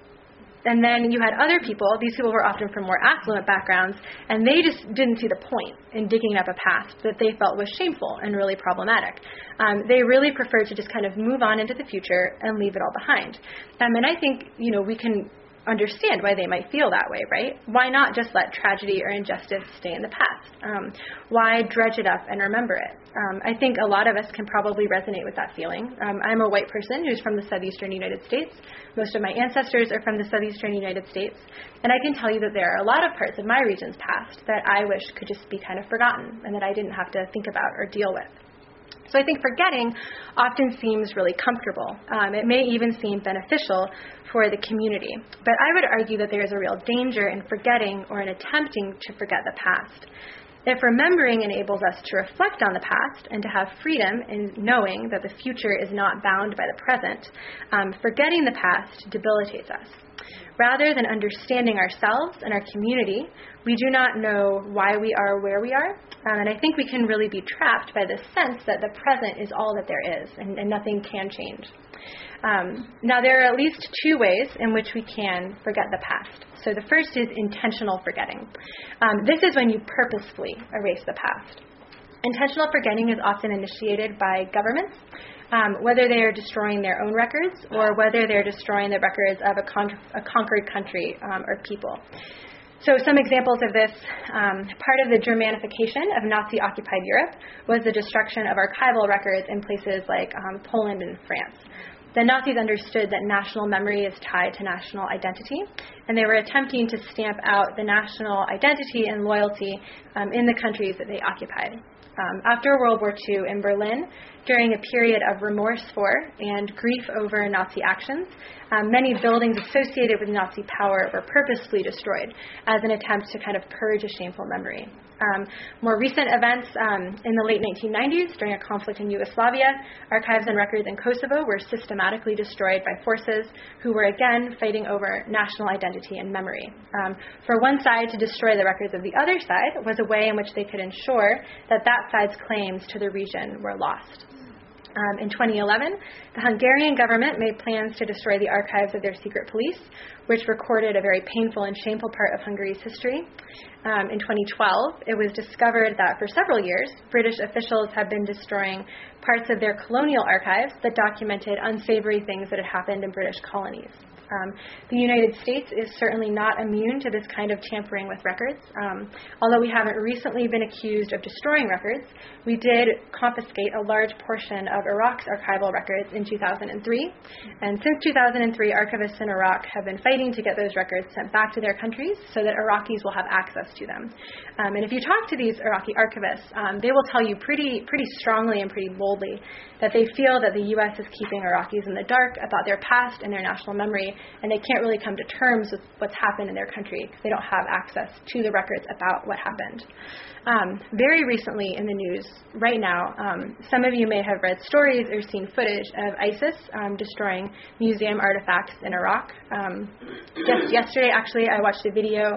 And then you had other people, these people were often from more affluent backgrounds, and they just didn't see the point in digging up a past that they felt was shameful and really problematic. Um, they really preferred to just kind of move on into the future and leave it all behind. Um, and I think, you know, we can understand why they might feel that way, right? Why not just let tragedy or injustice stay in the past? Um, why dredge it up and remember it? Um, I think a lot of us can probably resonate with that feeling. Um, I'm a white person who's from the southeastern United States. Most of my ancestors are from the southeastern United States. And I can tell you that there are a lot of parts of my region's past that I wish could just be kind of forgotten and that I didn't have to think about or deal with. So I think forgetting often seems really comfortable. Um, it may even seem beneficial for the community. But I would argue that there is a real danger in forgetting or in attempting to forget the past. If remembering enables us to reflect on the past and to have freedom in knowing that the future is not bound by the present, um, forgetting the past debilitates us. Rather than understanding ourselves and our community, we do not know why we are where we are. Um, and I think we can really be trapped by the sense that the present is all that there is and, and nothing can change. Um, now, there are at least two ways in which we can forget the past. So the first is intentional forgetting. Um, this is when you purposefully erase the past. Intentional forgetting is often initiated by governments, um, whether they are destroying their own records or whether they're destroying the records of a, con- a conquered country um, or people. So some examples of this, um, part of the Germanification of Nazi-occupied Europe was the destruction of archival records in places like um, Poland and France. The Nazis understood that national memory is tied to national identity, and they were attempting to stamp out the national identity and loyalty um, in the countries that they occupied. Um, after World War Two in Berlin, during a period of remorse for and grief over Nazi actions, um, many buildings associated with Nazi power were purposely destroyed as an attempt to kind of purge a shameful memory. Um, more recent events um, in the late nineteen nineties, during a conflict in Yugoslavia, archives and records in Kosovo were systematically destroyed by forces who were again fighting over national identity and memory. Um, for one side to destroy the records of the other side was a way in which they could ensure that that side's claims to the region were lost. Um, in twenty eleven, the Hungarian government made plans to destroy the archives of their secret police, which recorded a very painful and shameful part of Hungary's history. Um, in twenty twelve, it was discovered that for several years, British officials had been destroying parts of their colonial archives that documented unsavory things that had happened in British colonies. Um, the United States is certainly not immune to this kind of tampering with records. Um, although we haven't recently been accused of destroying records, we did confiscate a large portion of Iraq's archival records in two thousand three. And since two thousand three, archivists in Iraq have been fighting to get those records sent back to their countries so that Iraqis will have access to them. Um, and if you talk to these Iraqi archivists, um, they will tell you pretty, pretty strongly and pretty boldly that they feel that the U S is keeping Iraqis in the dark about their past and their national memory, and they can't really come to terms with what's happened in their country because they don't have access to the records about what happened. Um, very recently in the news, right now, um, some of you may have read stories or seen footage of ISIS um, destroying museum artifacts in Iraq. Um, just yesterday, actually, I watched a video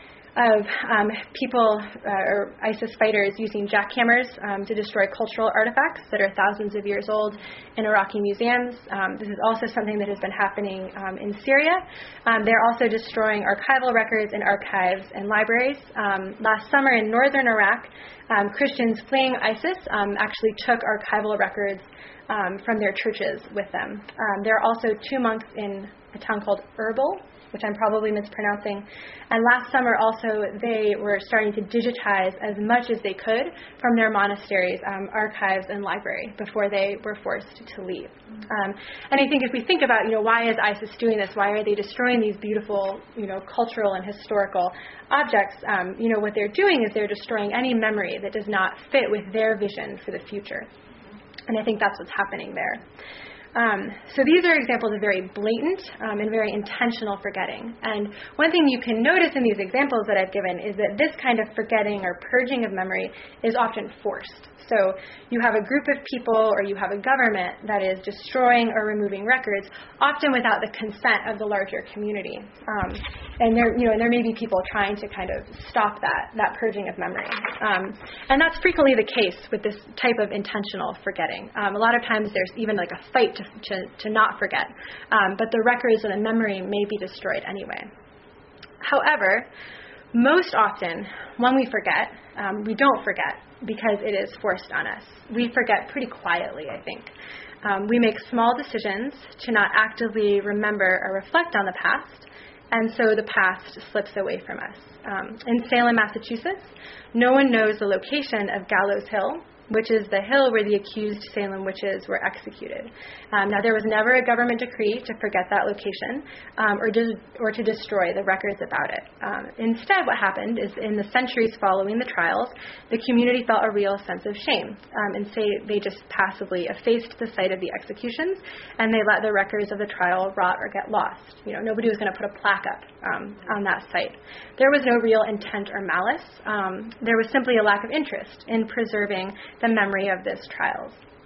of um, people uh, or ISIS fighters using jackhammers um, to destroy cultural artifacts that are thousands of years old in Iraqi museums. Um, this is also something that has been happening um, in Syria. Um, they're also destroying archival records in archives and libraries. Um, last summer in northern Iraq, um, Christians fleeing ISIS um, actually took archival records um, from their churches with them. Um, there are also two monks in a town called Erbil, which I'm probably mispronouncing. And last summer also, they were starting to digitize as much as they could from their monasteries, um, archives, and library before they were forced to leave. Um, and I think if we think about, you know, why is ISIS doing this? Why are they destroying these beautiful, you know, cultural and historical objects? Um, you know, what they're doing is they're destroying any memory that does not fit with their vision for the future. And I think that's what's happening there. Um, so these are examples of very blatant um, and very intentional forgetting. And one thing you can notice in these examples that I've given is that this kind of forgetting or purging of memory is often forced. So you have a group of people or you have a government that is destroying or removing records, often without the consent of the larger community. Um, and there, you know, and there may be people trying to kind of stop that that purging of memory. Um, and that's frequently the case with this type of intentional forgetting. Um, a lot of times there's even like a fight to to, to not forget, um, but the records and the memory may be destroyed anyway. However, most often when we forget, um, we don't forget because it is forced on us. We forget pretty quietly, I think. Um, we make small decisions to not actively remember or reflect on the past, and so the past slips away from us. Um, in Salem, Massachusetts, no one knows the location of Gallows Hill, which is the hill where the accused Salem witches were executed. Um, now, there was never a government decree to forget that location um, or, to, or to destroy the records about it. Um, instead, what happened is in the centuries following the trials, the community felt a real sense of shame, um, and say they just passively effaced the site of the executions, and they let the records of the trial rot or get lost. You know, nobody was going to put a plaque up um, on that site. There was no real intent or malice. Um, there was simply a lack of interest in preserving the memory of this trials.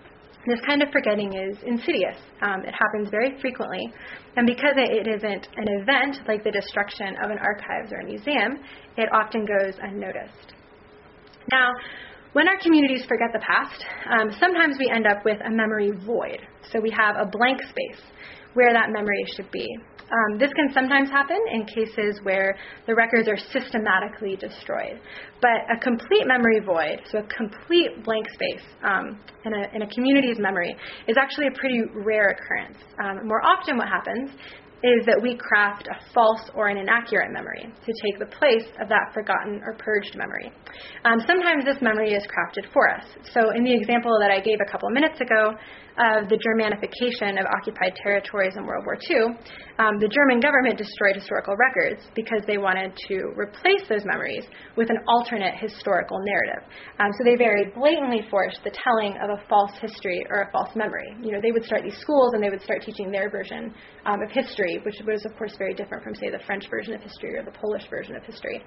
This kind of forgetting is insidious. Um, it happens very frequently, and because it isn't an event like the destruction of an archives or a museum, it often goes unnoticed. Now, when our communities forget the past, um, sometimes we end up with a memory void. So we have a blank space where that memory should be. Um, this can sometimes happen in cases where the records are systematically destroyed. But a complete memory void, so a complete blank space um, in, a, in a community's memory, is actually a pretty rare occurrence. Um, more often what happens is that we craft a false or an inaccurate memory to take the place of that forgotten or purged memory. Um, sometimes this memory is crafted for us. So in the example that I gave a couple of minutes ago of the Germanification of occupied territories in World War Two, um, the German government destroyed historical records because they wanted to replace those memories with an alternate historical narrative. Um, so they very blatantly forced the telling of a false history or a false memory. You know, they would start these schools and they would start teaching their version um, of history, which was, of course, very different from, say, the French version of history or the Polish version of history.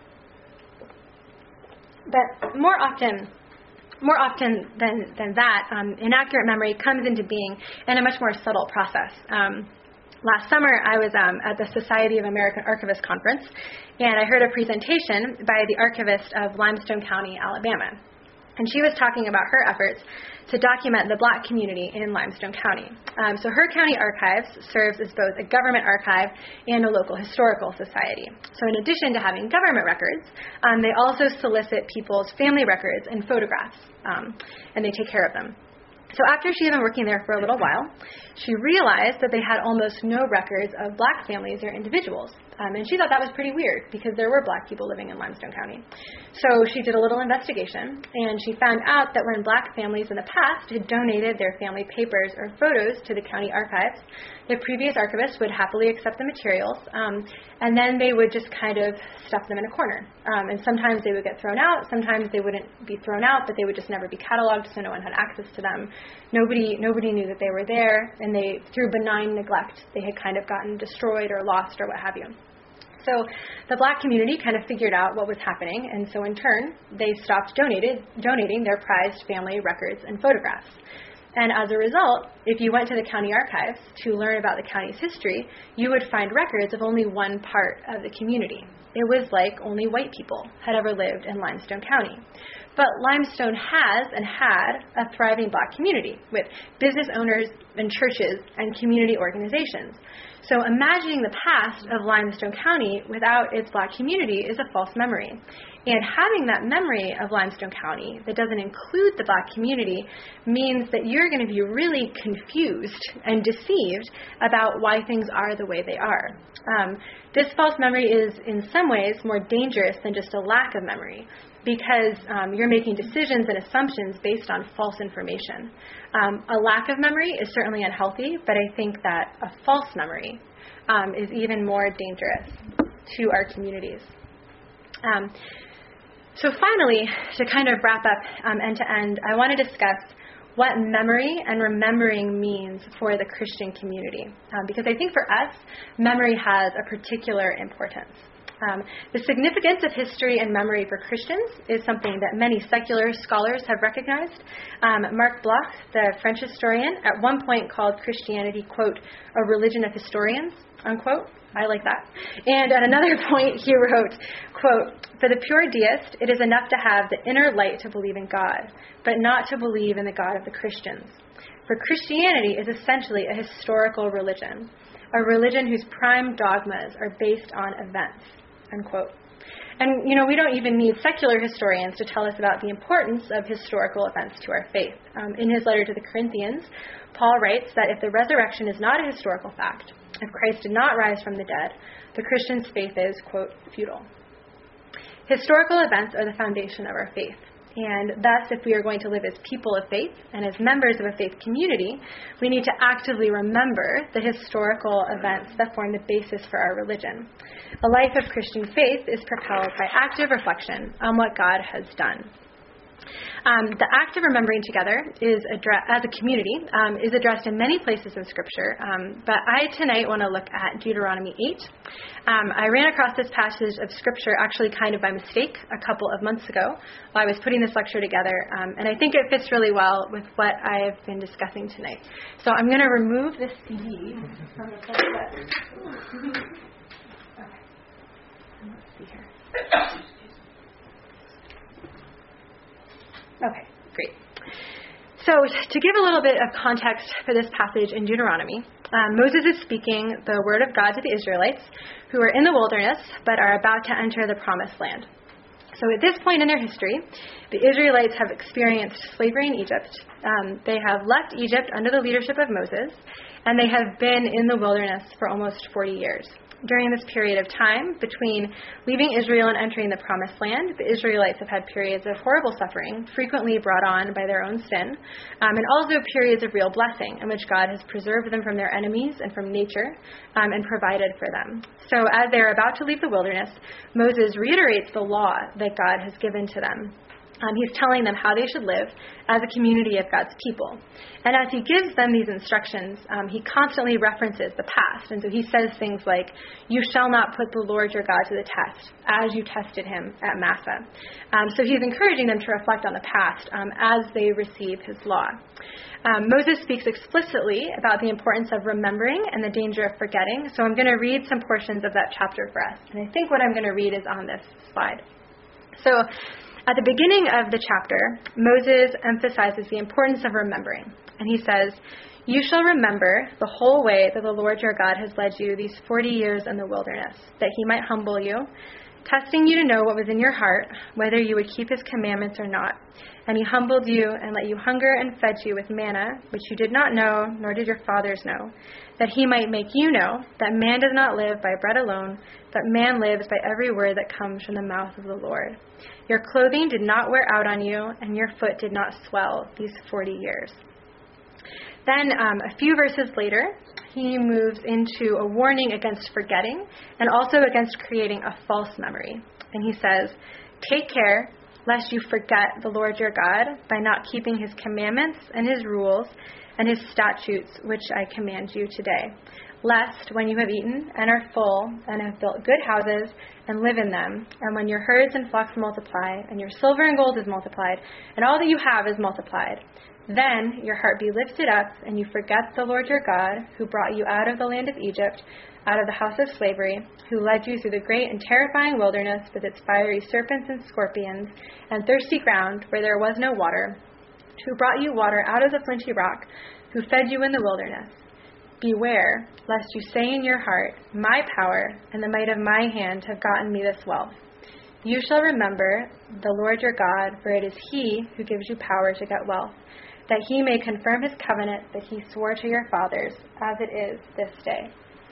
But more often, more often than, than that, um, inaccurate memory comes into being in a much more subtle process. Um, last summer, I was um, at the Society of American Archivists conference, and I heard a presentation by the archivist of Limestone County, Alabama. And she was talking about her efforts to document the Black community in Limestone County. Um, so her county archives serves as both a government archive and a local historical society. So in addition to having government records, um, they also solicit people's family records and photographs, um, and they take care of them. So after she had been working there for a little while, she realized that they had almost no records of Black families or individuals. Um, and she thought that was pretty weird because there were Black people living in Limestone County. So she did a little investigation, and she found out that when Black families in the past had donated their family papers or photos to the county archives, the previous archivists would happily accept the materials, um, and then they would just kind of stuff them in a corner. Um, and sometimes they would get thrown out. Sometimes they wouldn't be thrown out, but they would just never be cataloged, so no one had access to them. Nobody, nobody knew that they were there, and they, through benign neglect, they had kind of gotten destroyed or lost or what have you. So the Black community kind of figured out what was happening, and so in turn, they stopped donated, donating their prized family records and photographs. And as a result, if you went to the county archives to learn about the county's history, you would find records of only one part of the community. It was like only white people had ever lived in Limestone County. But Limestone has and had a thriving Black community with business owners and churches and community organizations. So imagining the past of Limestone County without its Black community is a false memory. And having that memory of Limestone County that doesn't include the Black community means that you're going to be really confused and deceived about why things are the way they are. Um, this false memory is in some ways more dangerous than just a lack of memory, because um, you're making decisions and assumptions based on false information. Um, a lack of memory is certainly unhealthy, but I think that a false memory um, is even more dangerous to our communities. Um, so finally, to kind of wrap up um, end to end, I want to discuss what memory and remembering means for the Christian community, um, because I think for us, memory has a particular importance. Um, the significance of history and memory for Christians is something that many secular scholars have recognized. Um, Marc Bloch, the French historian, at one point called Christianity, quote, a religion of historians, unquote. I like that. And at another point, he wrote, quote, for the pure deist, it is enough to have the inner light to believe in God, but not to believe in the God of the Christians. For Christianity is essentially a historical religion, a religion whose prime dogmas are based on events. Unquote. And, you know, we don't even need secular historians to tell us about the importance of historical events to our faith. Um, in his letter to the Corinthians, Paul writes that if the resurrection is not a historical fact, if Christ did not rise from the dead, the Christian's faith is, quote, futile. Historical events are the foundation of our faith. And thus, if we are going to live as people of faith and as members of a faith community, we need to actively remember the historical events that form the basis for our religion. A life of Christian faith is propelled by active reflection on what God has done. Um, the act of remembering together is addre- as a community um, is addressed in many places in Scripture, um, but I tonight want to look at Deuteronomy eight. Um, I ran across this passage of Scripture actually kind of by mistake a couple of months ago while I was putting this lecture together, um, and I think it fits really well with what I've been discussing tonight. So I'm going to remove this C D from the place that... Okay. Let's see here. Okay, great. So to give a little bit of context for this passage in Deuteronomy, um, Moses is speaking the word of God to the Israelites who are in the wilderness but are about to enter the promised land. So at this point in their history, the Israelites have experienced slavery in Egypt. Um, they have left Egypt under the leadership of Moses, and they have been in the wilderness for almost forty years. During this period of time, between leaving Israel and entering the promised land, the Israelites have had periods of horrible suffering, frequently brought on by their own sin, um, and also periods of real blessing in which God has preserved them from their enemies and from nature um, and provided for them. So as they are about to leave the wilderness, Moses reiterates the law that God has given to them. Um, he's telling them how they should live as a community of God's people. And as he gives them these instructions, um, he constantly references the past. And so he says things like, "You shall not put the Lord your God to the test, as you tested him at Massah." Um, so he's encouraging them to reflect on the past um, as they receive his law. Um, Moses speaks explicitly about the importance of remembering and the danger of forgetting. So I'm going to read some portions of that chapter for us. And I think what I'm going to read is on this slide. So at the beginning of the chapter, Moses emphasizes the importance of remembering. And he says, "You shall remember the whole way that the Lord your God has led you these forty years in the wilderness, that he might humble you, testing you to know what was in your heart, whether you would keep his commandments or not. And he humbled you and let you hunger and fed you with manna, which you did not know, nor did your fathers know, that he might make you know that man does not live by bread alone, but man lives by every word that comes from the mouth of the Lord. Your clothing did not wear out on you, and your foot did not swell these forty years." Then um, a few verses later, he moves into a warning against forgetting and also against creating a false memory. And he says, "Take care lest you forget the Lord your God by not keeping his commandments and his rules and his statutes, which I command you today. Lest, when you have eaten and are full and have built good houses and live in them, and when your herds and flocks multiply, and your silver and gold is multiplied, and all that you have is multiplied, then your heart be lifted up, and you forget the Lord your God, who brought you out of the land of Egypt, out of the house of slavery, who led you through the great and terrifying wilderness with its fiery serpents and scorpions, and thirsty ground where there was no water, who brought you water out of the flinty rock, who fed you in the wilderness. Beware, lest you say in your heart, my power and the might of my hand have gotten me this wealth. You shall remember the Lord your God, for it is he who gives you power to get wealth, that he may confirm his covenant that he swore to your fathers, as it is this day."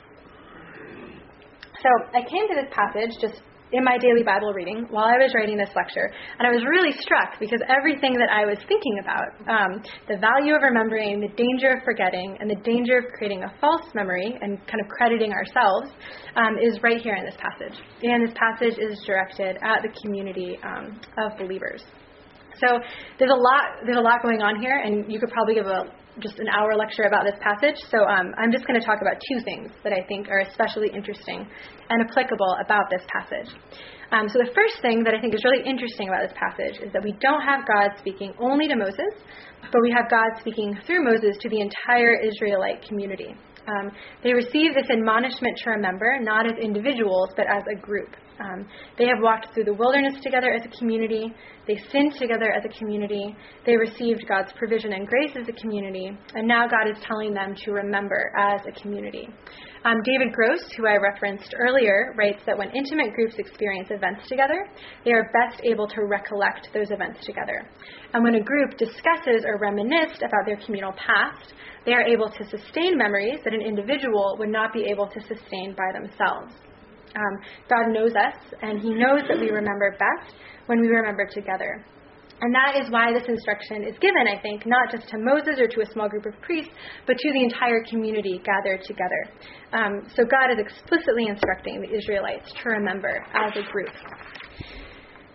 So I came to this passage just in my daily Bible reading while I was writing this lecture, and I was really struck because everything that I was thinking about, um, the value of remembering, the danger of forgetting, and the danger of creating a false memory and kind of crediting ourselves, um, is right here in this passage. And this passage is directed at the community um, of believers. So there's a lot there's a lot going on here, and you could probably give a just an hour lecture about this passage. So um, I'm just going to talk about two things that I think are especially interesting and applicable about this passage. Um, so the first thing that I think is really interesting about this passage is that we don't have God speaking only to Moses, but we have God speaking through Moses to the entire Israelite community. Um, they receive this admonishment to remember, not as individuals, but as a group. Um, they have walked through the wilderness together as a community. They sinned together as a community. They received God's provision and grace as a community. And now God is telling them to remember as a community. Um, David Gross, who I referenced earlier, writes that when intimate groups experience events together, they are best able to recollect those events together. And when a group discusses or reminisces about their communal past, they are able to sustain memories that an individual would not be able to sustain by themselves. Um, God knows us, and he knows that we remember best when we remember together. And that is why this instruction is given, I think, not just to Moses or to a small group of priests, but to the entire community gathered together. Um, so God is explicitly instructing the Israelites to remember as a group.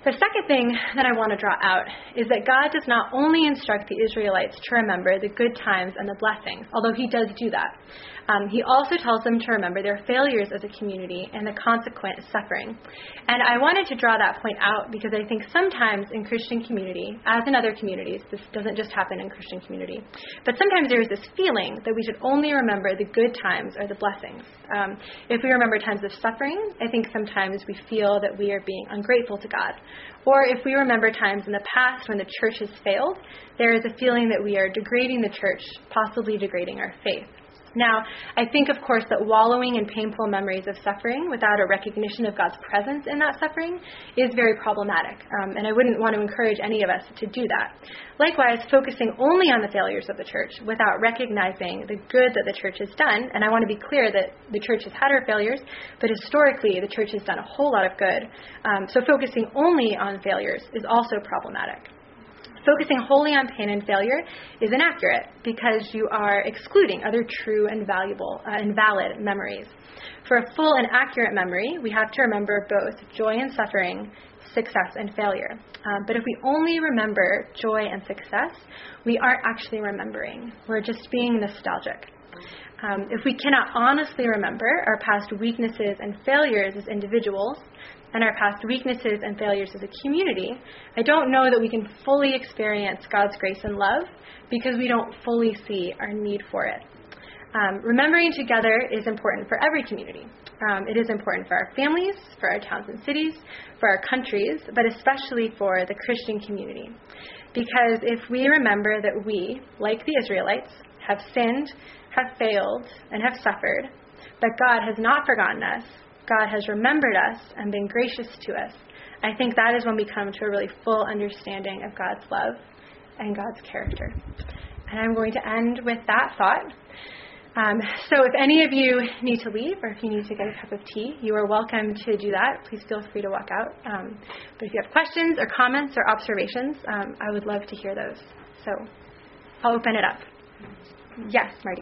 The second thing that I want to draw out is that God does not only instruct the Israelites to remember the good times and the blessings, although he does do that. Um, he also tells them to remember their failures as a community and the consequent suffering. And I wanted to draw that point out because I think sometimes in Christian community, as in other communities, this doesn't just happen in Christian community, but sometimes there's this feeling that we should only remember the good times or the blessings. Um, if we remember times of suffering, I think sometimes we feel that we are being ungrateful to God. Or if we remember times in the past when the church has failed, there is a feeling that we are degrading the church, possibly degrading our faith. Now, I think, of course, that wallowing in painful memories of suffering without a recognition of God's presence in that suffering is very problematic, um, and I wouldn't want to encourage any of us to do that. Likewise, focusing only on the failures of the church without recognizing the good that the church has done, and I want to be clear that the church has had her failures, but historically the church has done a whole lot of good. Um, so focusing only on failures is also problematic. Focusing wholly on pain and failure is inaccurate because you are excluding other true and valuable uh, and valid memories. For a full and accurate memory, we have to remember both joy and suffering, success and failure. Um, but if we only remember joy and success, we aren't actually remembering. We're just being nostalgic. Um, if we cannot honestly remember our past weaknesses and failures as individuals, and our past weaknesses and failures as a community, I don't know that we can fully experience God's grace and love because we don't fully see our need for it. Um, remembering together is important for every community. Um, it is important for our families, for our towns and cities, for our countries, but especially for the Christian community. Because if we remember that we, like the Israelites, have sinned, have failed, and have suffered, but God has not forgotten us, God has remembered us and been gracious to us, I think that is when we come to a really full understanding of God's love and God's character. And I'm going to end with that thought. Um, so if any of you need to leave or if you need to get a cup of tea, you are welcome to do that. Please feel free to walk out. Um, but if you have questions or comments or observations, um, I would love to hear those. So I'll open it up. Yes, Marty.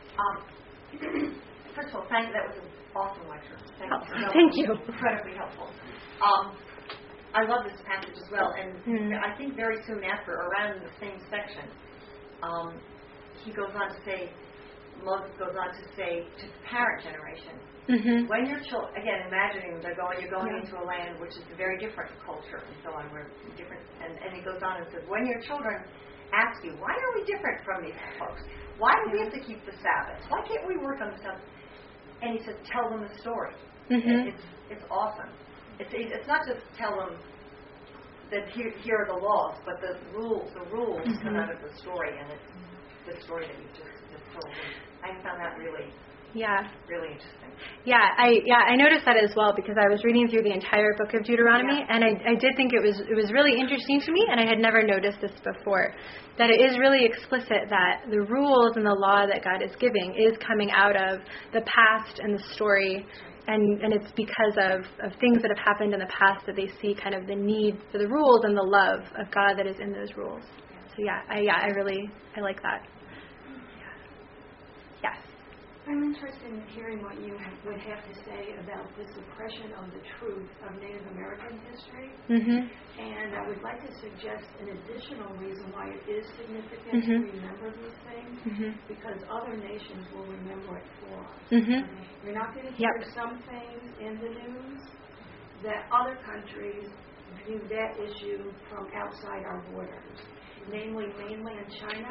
Um, first of all, thank you. That was an awesome lecture. Thank oh, you. So thank you. Incredibly helpful. Um, I love this passage as well, and mm. I think very soon after, around in the same section, um, he goes on to say, Moses goes on to say to the parent generation, mm-hmm. when your children, again, imagining they're going, you're going yeah. into a land which is a very different culture and so on, we're different, and, and he goes on and says, when your children ask you, why are we different from these folks? Why do we have to keep the Sabbath? Why can't we work on the Sabbath? And he said, tell them the story. Mm-hmm. It's it's awesome. It's it's not just tell them that here, here are the laws, but the rules, the rules mm-hmm. come out of the story, and it's the story that you just, just told. I found that really, yeah, really interesting. Yeah, I yeah I noticed that as well because I was reading through the entire book of Deuteronomy, yeah. and I, I did think it was it was really interesting to me, and I had never noticed this before, that it is really explicit that the rules and the law that God is giving is coming out of the past and the story. And, and it's because of, of things that have happened in the past that they see kind of the need for the rules and the love of God that is in those rules. So yeah, I yeah, I really I like that. Yeah. Yes. I'm interested in hearing what you have, would have to say about the suppression of the truth of Native American history. Mm-hmm. And I would like to suggest an additional reason why it is significant mm-hmm. to remember these things, mm-hmm. because other nations will remember it for us. Mm-hmm. You're not going to hear yep. some things in the news that other countries view that issue from outside our borders, namely mainland China.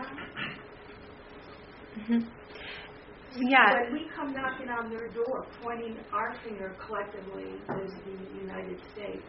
Mm-hmm. Yeah. When we come knocking on their door, pointing our finger collectively as the United States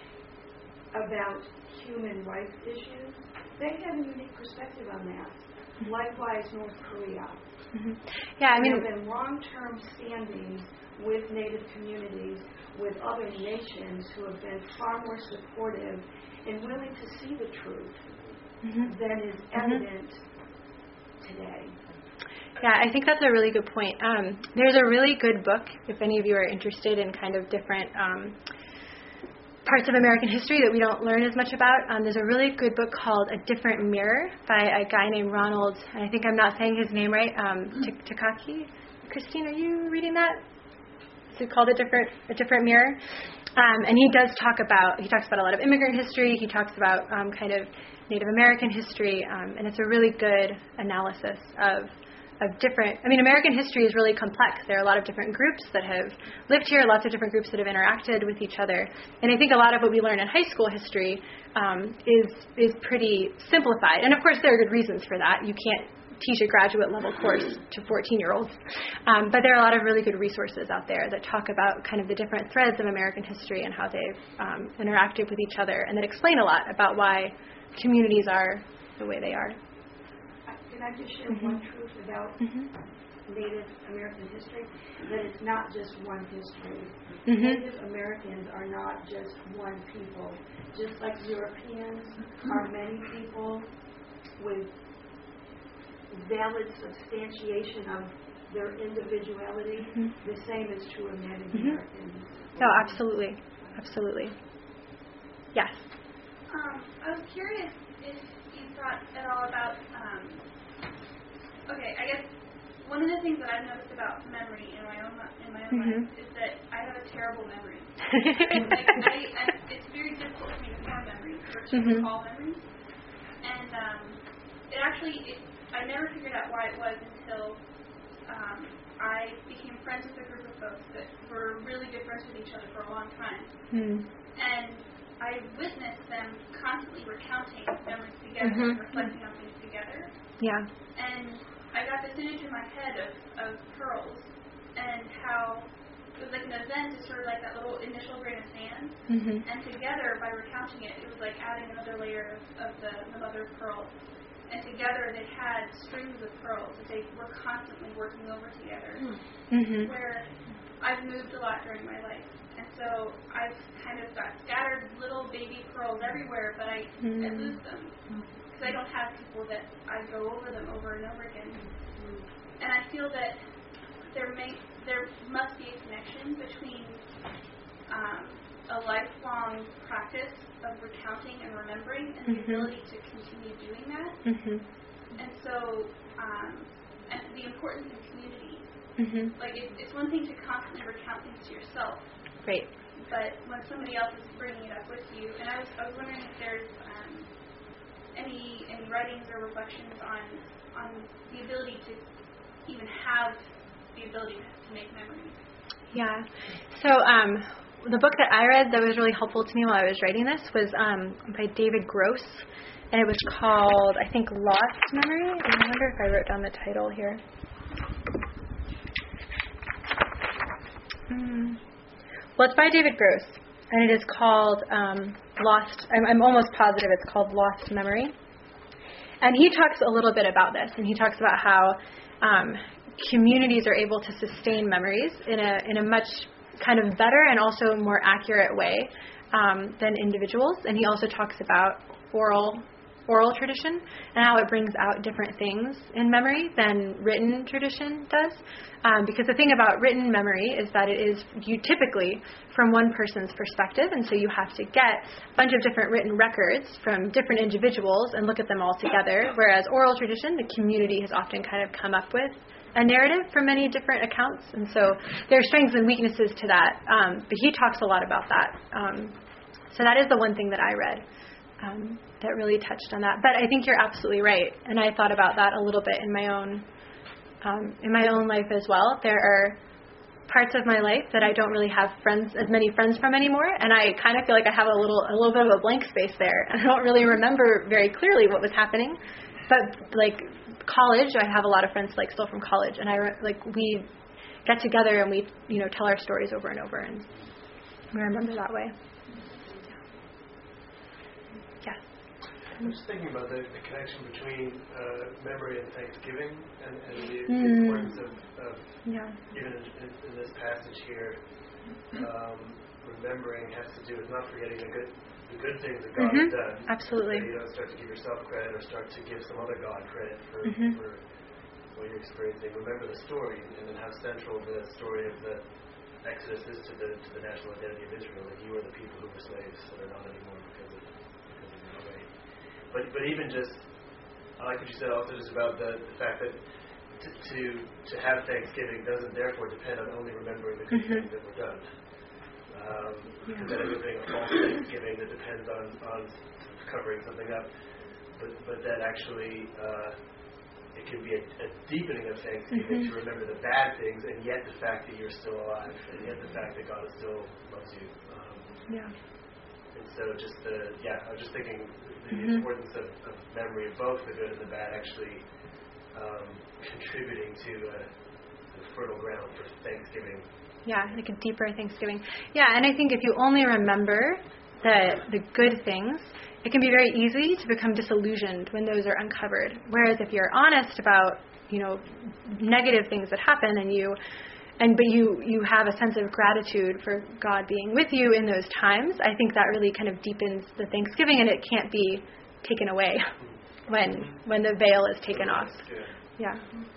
about human rights issues, they have a unique perspective on that. Likewise, North Korea. Mm-hmm. Yeah, I mean, there have been long-term standings with Native communities, with other nations who have been far more supportive and willing to see the truth mm-hmm. than is evident mm-hmm. today. Yeah, I think that's a really good point. Um, there's a really good book, if any of you are interested in kind of different um, parts of American history that we don't learn as much about. Um, there's a really good book called A Different Mirror by a guy named Ronald, and I think I'm not saying his name right, um, Takaki. Christine, are you reading that? It's called A Different A Different Mirror. Um, and he does talk about, he talks about a lot of immigrant history. He talks about um, kind of Native American history. Um, and it's a really good analysis of of different, I mean, American history is really complex. There are a lot of different groups that have lived here, lots of different groups that have interacted with each other. And I think a lot of what we learn in high school history um, is is pretty simplified. And of course, there are good reasons for that. You can't teach a graduate level course to fourteen-year-olds. Um, but there are a lot of really good resources out there that talk about kind of the different threads of American history and how they've um, interacted with each other, and that explain a lot about why communities are the way they are. Can I just share Mm-hmm. one truth about Mm-hmm. Native American history? That it's not just one history. Mm-hmm. Native Americans are not just one people. Just like Europeans are many people with valid substantiation of their individuality, Mm-hmm. the same is true of Native Mm-hmm. Americans. No, absolutely. Absolutely. Yes. Um, I was curious if you thought at all about, um, okay, I guess one of the things that I've noticed about memory in my own in my own Mm-hmm. life is that I have a terrible memory. like, I, I, it's very difficult for me to form memories or to Mm-hmm. recall memories. And um, it actually, it, I never figured out why it was until um, I became friends with a group of folks that were really good friends with each other for a long time. Mm. And I witnessed them constantly recounting memories together Mhm. and reflecting on things together. Yeah. And I got this image in my head of, of pearls and how it was like an event is sort of like that little initial grain of sand. Mm-hmm. And together, by recounting it, it was like adding another layer of the, the mother of pearl. And together, they had strings of pearls that they were constantly working over together. Mm-hmm. Where I've moved a lot during my life. And so I've kind of got scattered little baby pearls everywhere, but I, Mm. I lose them because I don't have people that I go over them over and over again. And I feel that there may there must be a connection between um, a lifelong practice of recounting and remembering and the Mhm. ability to continue doing that. Mm-hmm. And so, um, and the importance in community. Mm-hmm. Like, it, it's one thing to constantly recount things to yourself, Great. but when somebody else is bringing it up with you, and I was, I was wondering if there's um, any any writings or reflections on on the ability to even have the ability to make memories. Yeah. So um, the book that I read that was really helpful to me while I was writing this was um, by David Gross, and it was called, I think, Lost Memory. And I wonder if I wrote down the title here. Mm. Well, it's by David Gross, and it is called um, Lost. I'm, I'm almost positive it's called Lost Memory. And he talks a little bit about this, and he talks about how um, communities are able to sustain memories in a in a much kind of better and also more accurate way um, than individuals. And he also talks about oral oral tradition and how it brings out different things in memory than written tradition does. Um, because the thing about written memory is that it is you typically from one person's perspective, and so you have to get a bunch of different written records from different individuals and look at them all together, whereas oral tradition, the community has often kind of come up with a narrative from many different accounts, and so there are strengths and weaknesses to that, um, but he talks a lot about that. Um, so that is the one thing that I read um, that really touched on that. But I think you're absolutely right, and I thought about that a little bit in my own um, in my own life as well. There are parts of my life that I don't really have friends, as many friends from anymore, and I kind of feel like I have a little a little bit of a blank space there. I don't really remember very clearly what was happening, but like college, I have a lot of friends like still from college, and I like we get together and we you know tell our stories over and over, and we remember that way. Yes. I'm just thinking about the, the connection between uh, memory and Thanksgiving, and, and the, Mm. the importance of, of Yeah. even in, in, in this passage here, um, remembering has to do with not forgetting the good the good things that God Mhm. has done. Absolutely. So you don't start to give yourself credit or start to give some other God credit for, Mhm. for what you're experiencing. Remember the story, and then how central the story of the Exodus is to the to the national identity of Israel. That you are the people who were slaves, so they're not anymore because of because of Yahweh. But but even just, I like what you said also just about the, the fact that to, to to have Thanksgiving doesn't therefore depend on only remembering the good Mm-hmm. things that were done. Um, yeah. That it would be a false Thanksgiving that depends on, on covering something up, but but that actually uh, it can be a, a deepening of Thanksgiving mm-hmm. to remember the bad things, and yet the fact that you're still alive, and yet the fact that God still loves you. Um, yeah. And so just the yeah, I was just thinking the mm-hmm. importance of, of memory of both the good and the bad actually. Um, contributing to uh, the fertile ground for Thanksgiving. Yeah, like a deeper Thanksgiving. Yeah, and I think if you only remember the the good things, it can be very easy to become disillusioned when those are uncovered. Whereas if you're honest about, you know, negative things that happen and you and but you, you have a sense of gratitude for God being with you in those times, I think that really kind of deepens the Thanksgiving, and it can't be taken away. When when the veil is taken off. Yeah.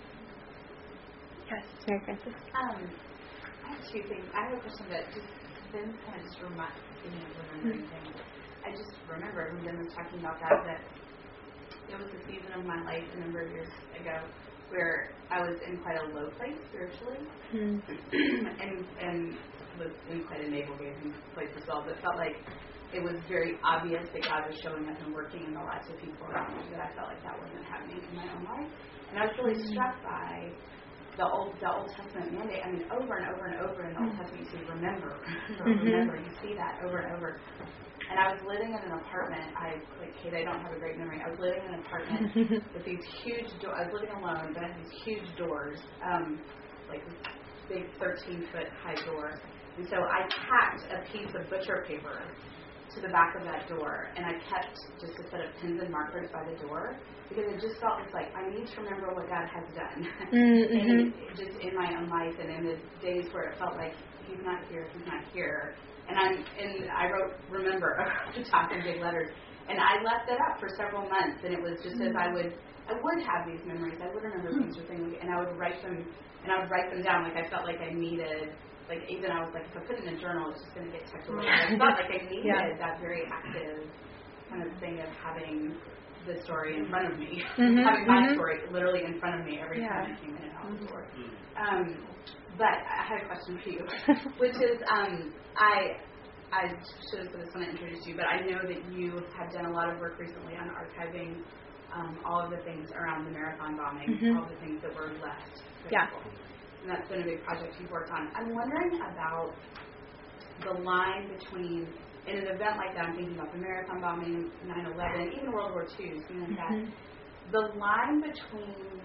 Yes, Mary Frances. Um, I have two things. I have a question that just Ben kind of just reminds me of remembering things. I just remember when Ben was talking about that, that it was a season of my life a number of years ago where I was in quite a low place spiritually, mm. and and was in quite a navel-gazing place as well. But felt like it was very obvious that God was showing up and working in the lives of people around me, that I felt like that wasn't happening in my own life. And I was really mm-hmm. struck by the Old the Old Testament mandate. I mean, over and over and over in the Old Testament, you see remember, mm-hmm. remember. You see that over and over. And I was living in an apartment. I like Kate. I don't have a great memory. I was living in an apartment with these huge doors. I was living alone, but I had these huge doors, um, like this big thirteen foot high door. And so I tacked a piece of butcher paper to the back of that door, and I kept just a set of pens and markers by the door, because it just felt like I need to remember what God has done, mm-hmm. and just in my own life, and in the days where it felt like He's not here, He's not here, and I'm and I wrote remember across the top in big letters, and I left that up for several months, and it was just mm-hmm. as I would I would have these memories, I would remember things or things, and I would write them, and I would write them down like I felt like I needed. Like, even I was like, if I put it in a journal, it's just going to get tucked away. I felt like I needed yeah. that very active kind of thing of having the story in front of me. Mm-hmm, having my mm-hmm. story literally in front of me every yeah. time I came in and out of the door. Um, but I had a question for you, which is, um, I I should have said this when I introduced you, but I know that you have done a lot of work recently on archiving um, all of the things around the marathon bombing, mm-hmm. all the things that were left. Yeah. And that's been a big project you've worked on. I'm wondering about the line between, in an event like that, I'm thinking about the marathon bombing, nine eleven, even World War Two, something like mm-hmm. that. The line between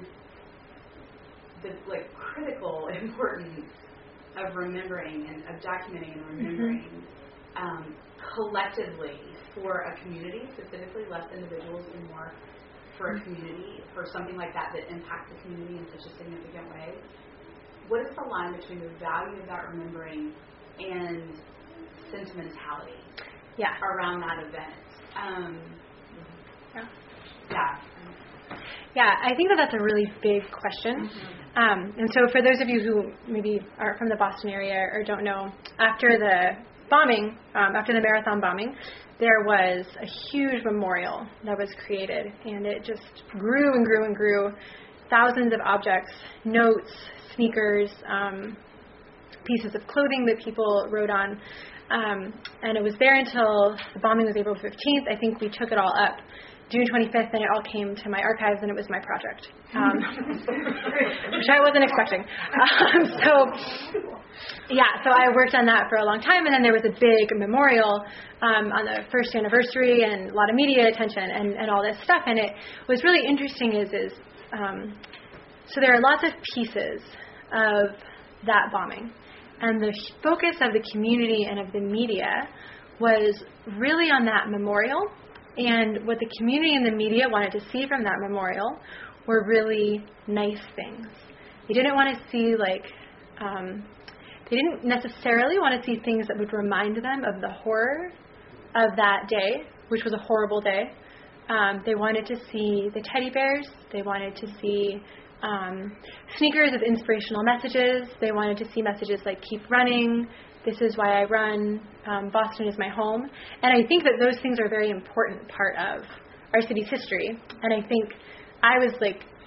the like critical importance of remembering and of documenting and remembering mm-hmm. um, collectively for a community, specifically less individuals and more for a community, for something like that that impacts the community in such a significant way. What is the line between the value of that remembering and sentimentality yeah. around that event? Um, yeah. yeah. Yeah, I think that that's a really big question. Mm-hmm. Um, and so for those of you who maybe aren't from the Boston area or don't know, after the bombing, um, after the marathon bombing, there was a huge memorial that was created, and it just grew and grew and grew. Thousands of objects, notes, sneakers, um, pieces of clothing that people wrote on. Um, and it was there until the bombing was April fifteenth. I think we took it all up. June twenty-fifth, and it all came to my archives, and it was my project, um, which I wasn't expecting. Um, so, yeah, so I worked on that for a long time, and then there was a big memorial um, on the first anniversary, and a lot of media attention, and, and all this stuff. And it was really interesting is, is um, so there are lots of pieces of that bombing, and the focus of the community and of the media was really on that memorial. And what the community and the media wanted to see from that memorial were really nice things. They didn't want to see, like, um, they didn't necessarily want to see things that would remind them of the horror of that day, which was a horrible day. Um, they wanted to see the teddy bears. They wanted to see um, sneakers with inspirational messages. They wanted to see messages like, keep running, this is why I run, um, Boston is my home. And I think that those things are a very important part of our city's history. And I think I was like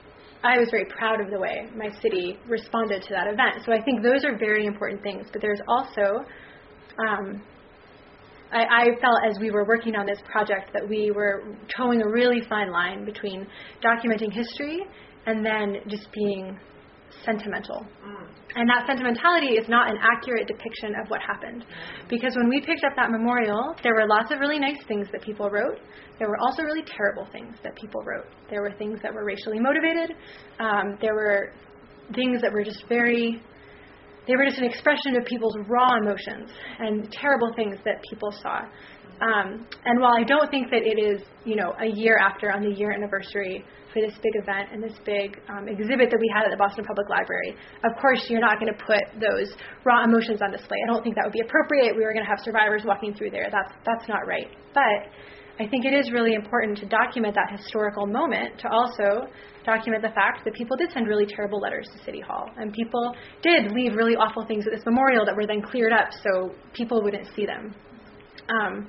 I was very proud of the way my city responded to that event. So I think those are very important things. But there's also, um, I, I felt as we were working on this project that we were towing a really fine line between documenting history and then just being sentimental. Mm. And that sentimentality is not an accurate depiction of what happened. Because when we picked up that memorial, there were lots of really nice things that people wrote. There were also really terrible things that people wrote. There were things that were racially motivated. Um, there were things that were just very, they were just an expression of people's raw emotions and terrible things that people saw. Um, and while I don't think that it is, you know, a year after on the year anniversary for this big event and this big um, exhibit that we had at the Boston Public Library, of course you're not going to put those raw emotions on display. I don't think that would be appropriate. We were going to have survivors walking through there. That's that's not right. But I think it is really important to document that historical moment, to also document the fact that people did send really terrible letters to City Hall, and people did leave really awful things at this memorial that were then cleared up so people wouldn't see them. Um,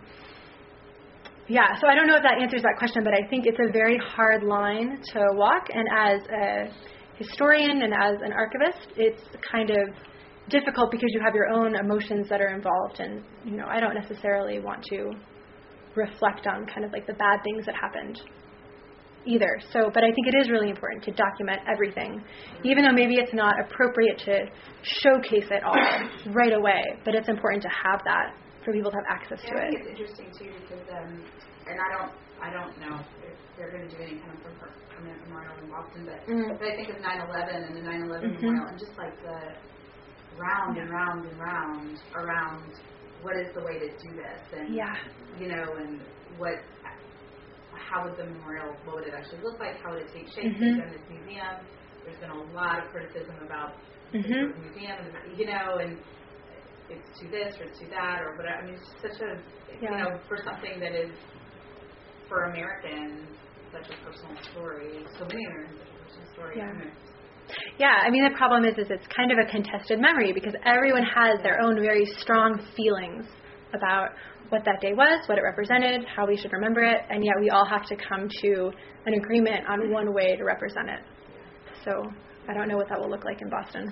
Yeah, so I don't know if that answers that question, but I think it's a very hard line to walk. And as a historian and as an archivist, it's kind of difficult because you have your own emotions that are involved. And, you know, I don't necessarily want to reflect on kind of like the bad things that happened either. So, but I think it is really important to document everything, even though maybe it's not appropriate to showcase it all right away. But it's important to have that for people to have access yeah, to I think it. It's interesting too because, um, and I don't, I don't know if they're going to do any kind of permanent memorial in Boston, but, mm. but I think of nine eleven and the nine eleven mm-hmm. memorial, and just like the round and round and round around what is the way to do this, and yeah. you know, and what, how would the memorial, what would it actually look like? How would it take shape? Mm-hmm. In this museum, there's been a lot of criticism about mm-hmm. the museum, and, you know, and. It's to this or it's to that or whatever. I mean, it's such a, yeah. you know, for something that is, for Americans, such a personal story. So many Americans, such a personal story. Yeah. Yeah, I mean, the problem is, is it's kind of a contested memory because everyone has their own very strong feelings about what that day was, what it represented, how we should remember it, and yet we all have to come to an agreement on one way to represent it. So I don't know what that will look like in Boston.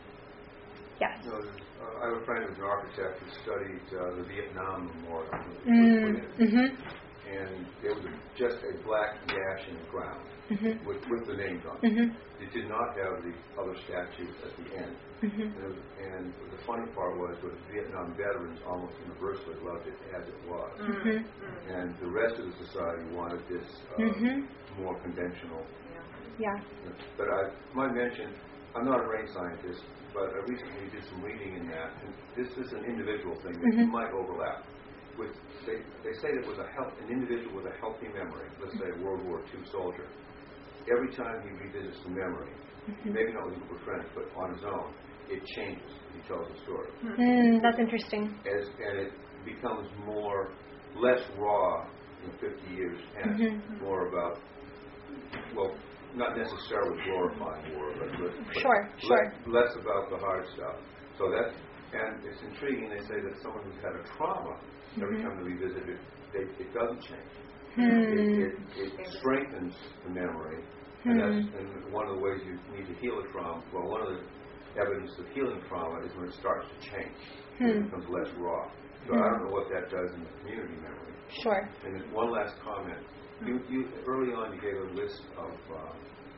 Yes. No, I have a friend who's an architect who studied uh, the Vietnam Memorial. Mm, mm-hmm. And there was a, just a black gash in the ground mm-hmm. with, with the names on it. Mm-hmm. It did not have the other statues at the end. Mm-hmm. And, it was, and the funny part was that Vietnam veterans almost universally loved it as it was. Mm-hmm. And the rest of the society wanted this uh, mm-hmm. more conventional. Yeah. But I might mention, I'm not a brain scientist, but I recently did some reading in that, and this is an individual thing that mm-hmm. might overlap. With they, they say that with a health, an individual with a healthy memory, let's say a World War Two soldier, every time he revisits the memory, mm-hmm. maybe not with a group of friends, but on his own, it changes. He tells a story. Mm, that's interesting. As, and it becomes more, less raw in fifty years hence, mm-hmm. more about, well, not necessarily glorifying war, but, but, but sure, less, sure. less about the hard stuff. So that's, and it's intriguing. They say that someone who's had a trauma, every mm-hmm. time they revisit it, they, it doesn't change. Hmm. It, it, it strengthens the memory, hmm. and that's and one of the ways you need to heal a trauma. Well, one of the evidence of healing trauma is when it starts to change, hmm. it becomes less raw. So hmm. I don't know what that does in the community memory. Sure. And then one last comment. You, you, early on, you gave a list of uh,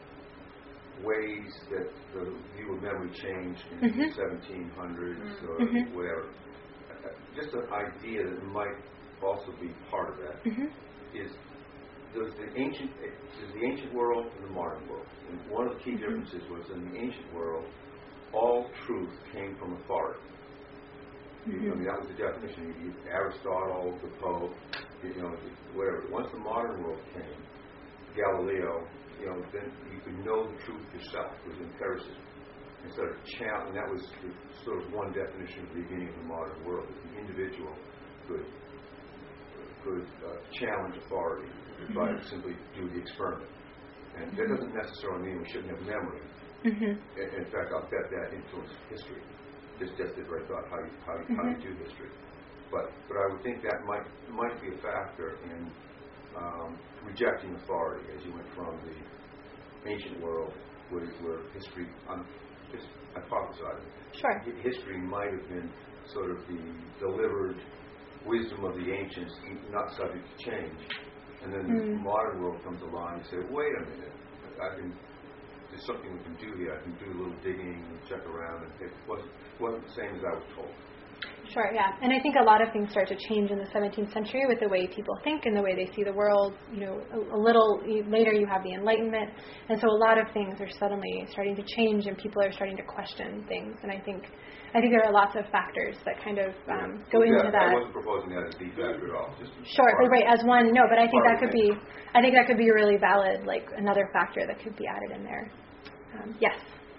ways that the view of memory changed in mm-hmm. the seventeen hundreds or mm-hmm. whatever. Uh, just an idea that might also be part of that mm-hmm. is there's the ancient there's the ancient world and the modern world. And one of the key mm-hmm. differences was in the ancient world, all truth came from authority. Mm-hmm. I mean, that was the definition. You, Aristotle, the Pope, you know, whatever. Once the modern world came, Galileo, you know, then you could know the truth yourself. It was empiricism. Instead of challenge, and that was the, sort of one definition of the beginning of the modern world, that the individual could could uh, challenge authority mm-hmm. by simply do the experiment. And mm-hmm. that doesn't necessarily mean we shouldn't have memory. Mm-hmm. In, in fact, I'll bet that influenced history. Just just the very thought how you how you, mm-hmm. how you do history, but but I would think that might might be a factor in um, rejecting authority as you went from the ancient world where, where history, I'm just hypothesizing, Sure. history might have been sort of the delivered wisdom of the ancients, not subject to change. And then mm. the modern world comes along and say, wait a minute, I can, there's something we can do here. I can do a little digging and check around, and it wasn't, wasn't the same as I was told. Sure, yeah. And I think a lot of things start to change in the seventeenth century with the way people think and the way they see the world. You know, a, a little later you have the Enlightenment. And so a lot of things are suddenly starting to change and people are starting to question things. And I think I think there are lots of factors that kind of um, go yeah, into that. I wasn't proposing that as a deep factor at all. Just sure, but right, as one, no, but I think that could be, I think that could be a really valid, like, another factor that could be added in there. Um, yes?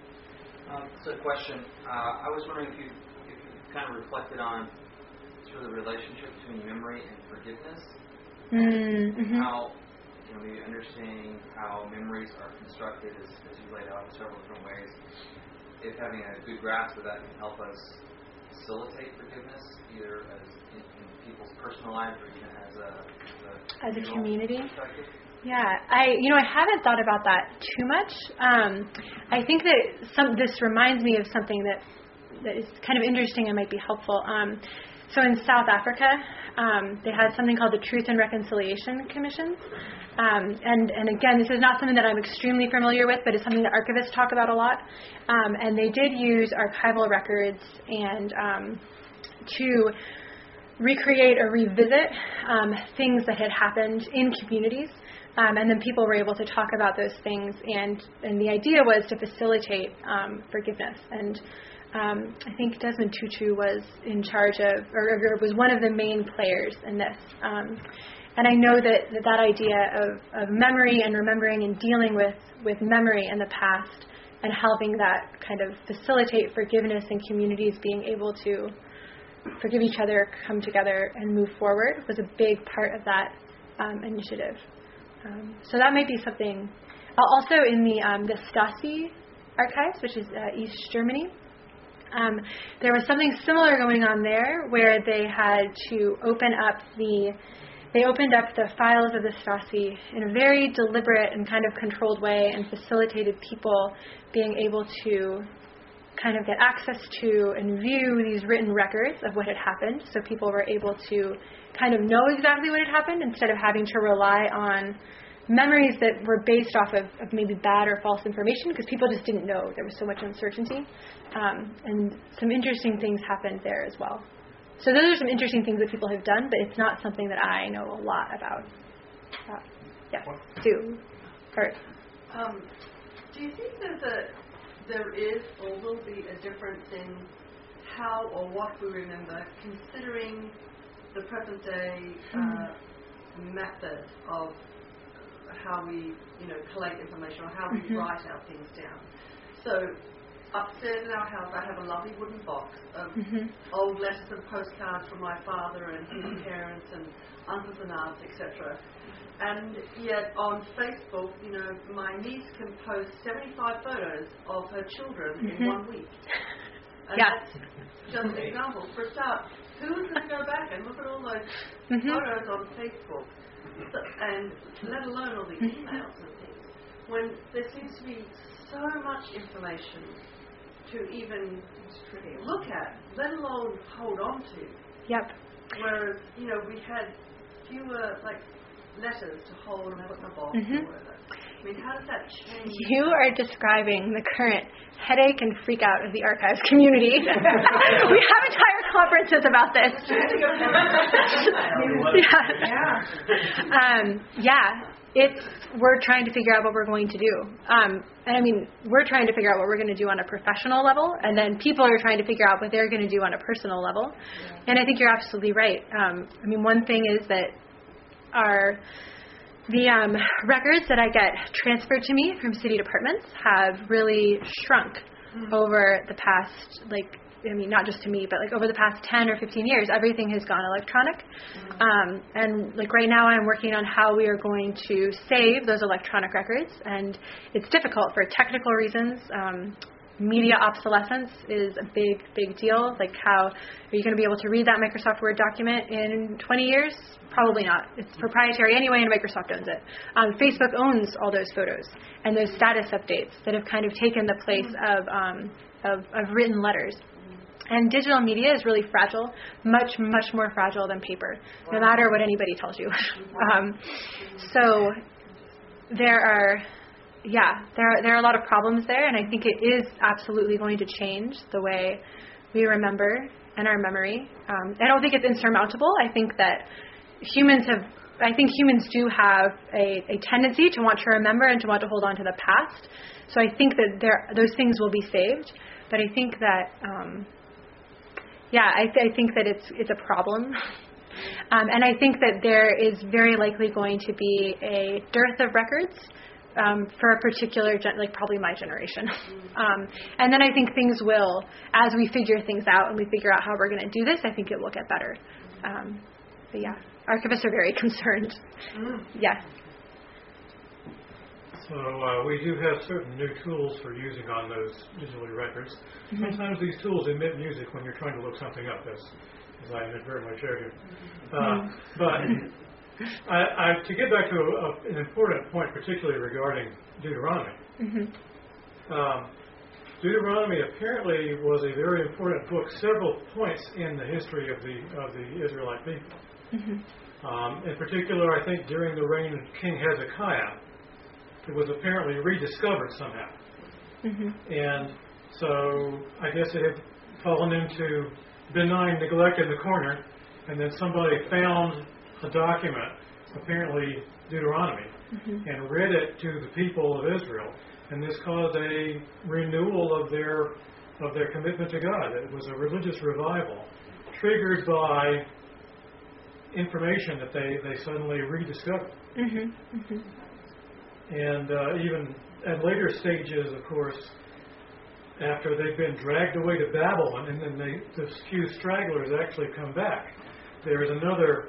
Um, so a question. Uh, I was wondering if you kind of reflected on sort of the relationship between memory and forgiveness. Mm-hmm. How, you know, maybe understanding how memories are constructed as, as you laid out in several different ways. If having a good grasp of that can help us facilitate forgiveness, either as in, in people's personal lives or even as a as a, as a community. Perspective. Yeah, I you know I haven't thought about that too much. Um, I think that some this reminds me of something that. that is kind of interesting and might be helpful. Um, so in South Africa, um, they had something called the Truth and Reconciliation Commissions. Um, and, and again, this is not something that I'm extremely familiar with, but it's something that archivists talk about a lot. Um, and they did use archival records and um, to recreate or revisit um, things that had happened in communities. Um, and then people were able to talk about those things. And, and the idea was to facilitate um, forgiveness. And Um, I think Desmond Tutu was in charge of, or, or was one of the main players in this. Um, and I know that that, that idea of, of memory and remembering and dealing with, with memory in the past and helping that kind of facilitate forgiveness and communities being able to forgive each other, come together, and move forward was a big part of that um, initiative. Um, so that might be something. Also in the, um, the Stasi archives, which is uh, East Germany, Um, there was something similar going on there where they had to open up the, they opened up the files of the Stasi in a very deliberate and kind of controlled way and facilitated people being able to kind of get access to and view these written records of what had happened. So people were able to kind of know exactly what had happened instead of having to rely on memories that were based off of, of maybe bad or false information because people just didn't know. There was so much uncertainty. Um, and some interesting things happened there as well. So those are some interesting things that people have done, but it's not something that I know a lot about. Uh, yeah, Sue. Or, um, do you think there's a, there is or will be a difference in how or what we remember considering the present day uh, mm. method of how we, you know, collect information or how we mm-hmm. write our things down. So upstairs in our house I have a lovely wooden box of mm-hmm. old letters and postcards from my father and his parents and uncles and aunts, et cetera. And yet on Facebook, you know, my niece can post seventy-five photos of her children mm-hmm. in one week. And yeah. that's just an example. For a start, who is going to go back and look at all those mm-hmm. photos on Facebook? So, and let alone all the emails and things, when there seems to be so much information to even look at, let alone hold on to. Yep. Whereas, you know, we had fewer, like, letters to hold and put in a box mm-hmm. or whatever. I mean, how does that change? You are describing the current headache and freak out of the archives community. We have entire conferences about this. yeah. Um, yeah. It's, we're trying to figure out what we're going to do. Um, and I mean, we're trying to figure out what we're going to do on a professional level, and then people are trying to figure out what they're going to do on a personal level. Yeah. And I think you're absolutely right. Um, I mean, one thing is that our... The um, records that I get transferred to me from city departments have really shrunk mm-hmm. over the past, like, I mean, not just to me, but like over the past ten or fifteen years, everything has gone electronic. Mm-hmm. Um, and like right now I'm working on how we are going to save those electronic records. And it's difficult for technical reasons. Um, media obsolescence is a big, big deal. Like, how are you going to be able to read that Microsoft Word document in twenty years? Probably not. It's proprietary anyway, and Microsoft owns it. Um, Facebook owns all those photos and those status updates that have kind of taken the place of, um, of, of written letters. And digital media is really fragile, much, much more fragile than paper, no matter what anybody tells you. um, so there are... Yeah, there are, there are a lot of problems there, and I think it is absolutely going to change the way we remember and our memory. Um, I don't think it's insurmountable. I think that humans have, I think humans do have a, a tendency to want to remember and to want to hold on to the past. So I think that there, those things will be saved, but I think that, um, yeah, I, th- I think that it's it's a problem. um, and I think that there is very likely going to be a dearth of records Um, for a particular, gen- like probably my generation. Um, and then I think things will, as we figure things out and we figure out how we're going to do this, I think it will get better. Um, but yeah, archivists are very concerned. Mm. Yes. So uh, we do have certain new tools for using on those digital records. Mm-hmm. Sometimes these tools emit music when you're trying to look something up, as, as I inadvertently showed you. Uh, mm-hmm. But... I, I, to get back to a, a, an important point, particularly regarding Deuteronomy. Mm-hmm. Um, Deuteronomy apparently was a very important book, several points in the history of the of the Israelite people. Mm-hmm. Um, in particular, I think during the reign of King Hezekiah, it was apparently rediscovered somehow. Mm-hmm. And so I guess it had fallen into benign neglect in the corner, and then somebody found a document, apparently Deuteronomy, mm-hmm. and read it to the people of Israel, and this caused a renewal of their of their commitment to God. It was a religious revival triggered by information that they, they suddenly rediscovered. Mm-hmm. Mm-hmm. And uh, even at later stages, of course, after they've been dragged away to Babylon, and then they, the few stragglers actually come back, there is another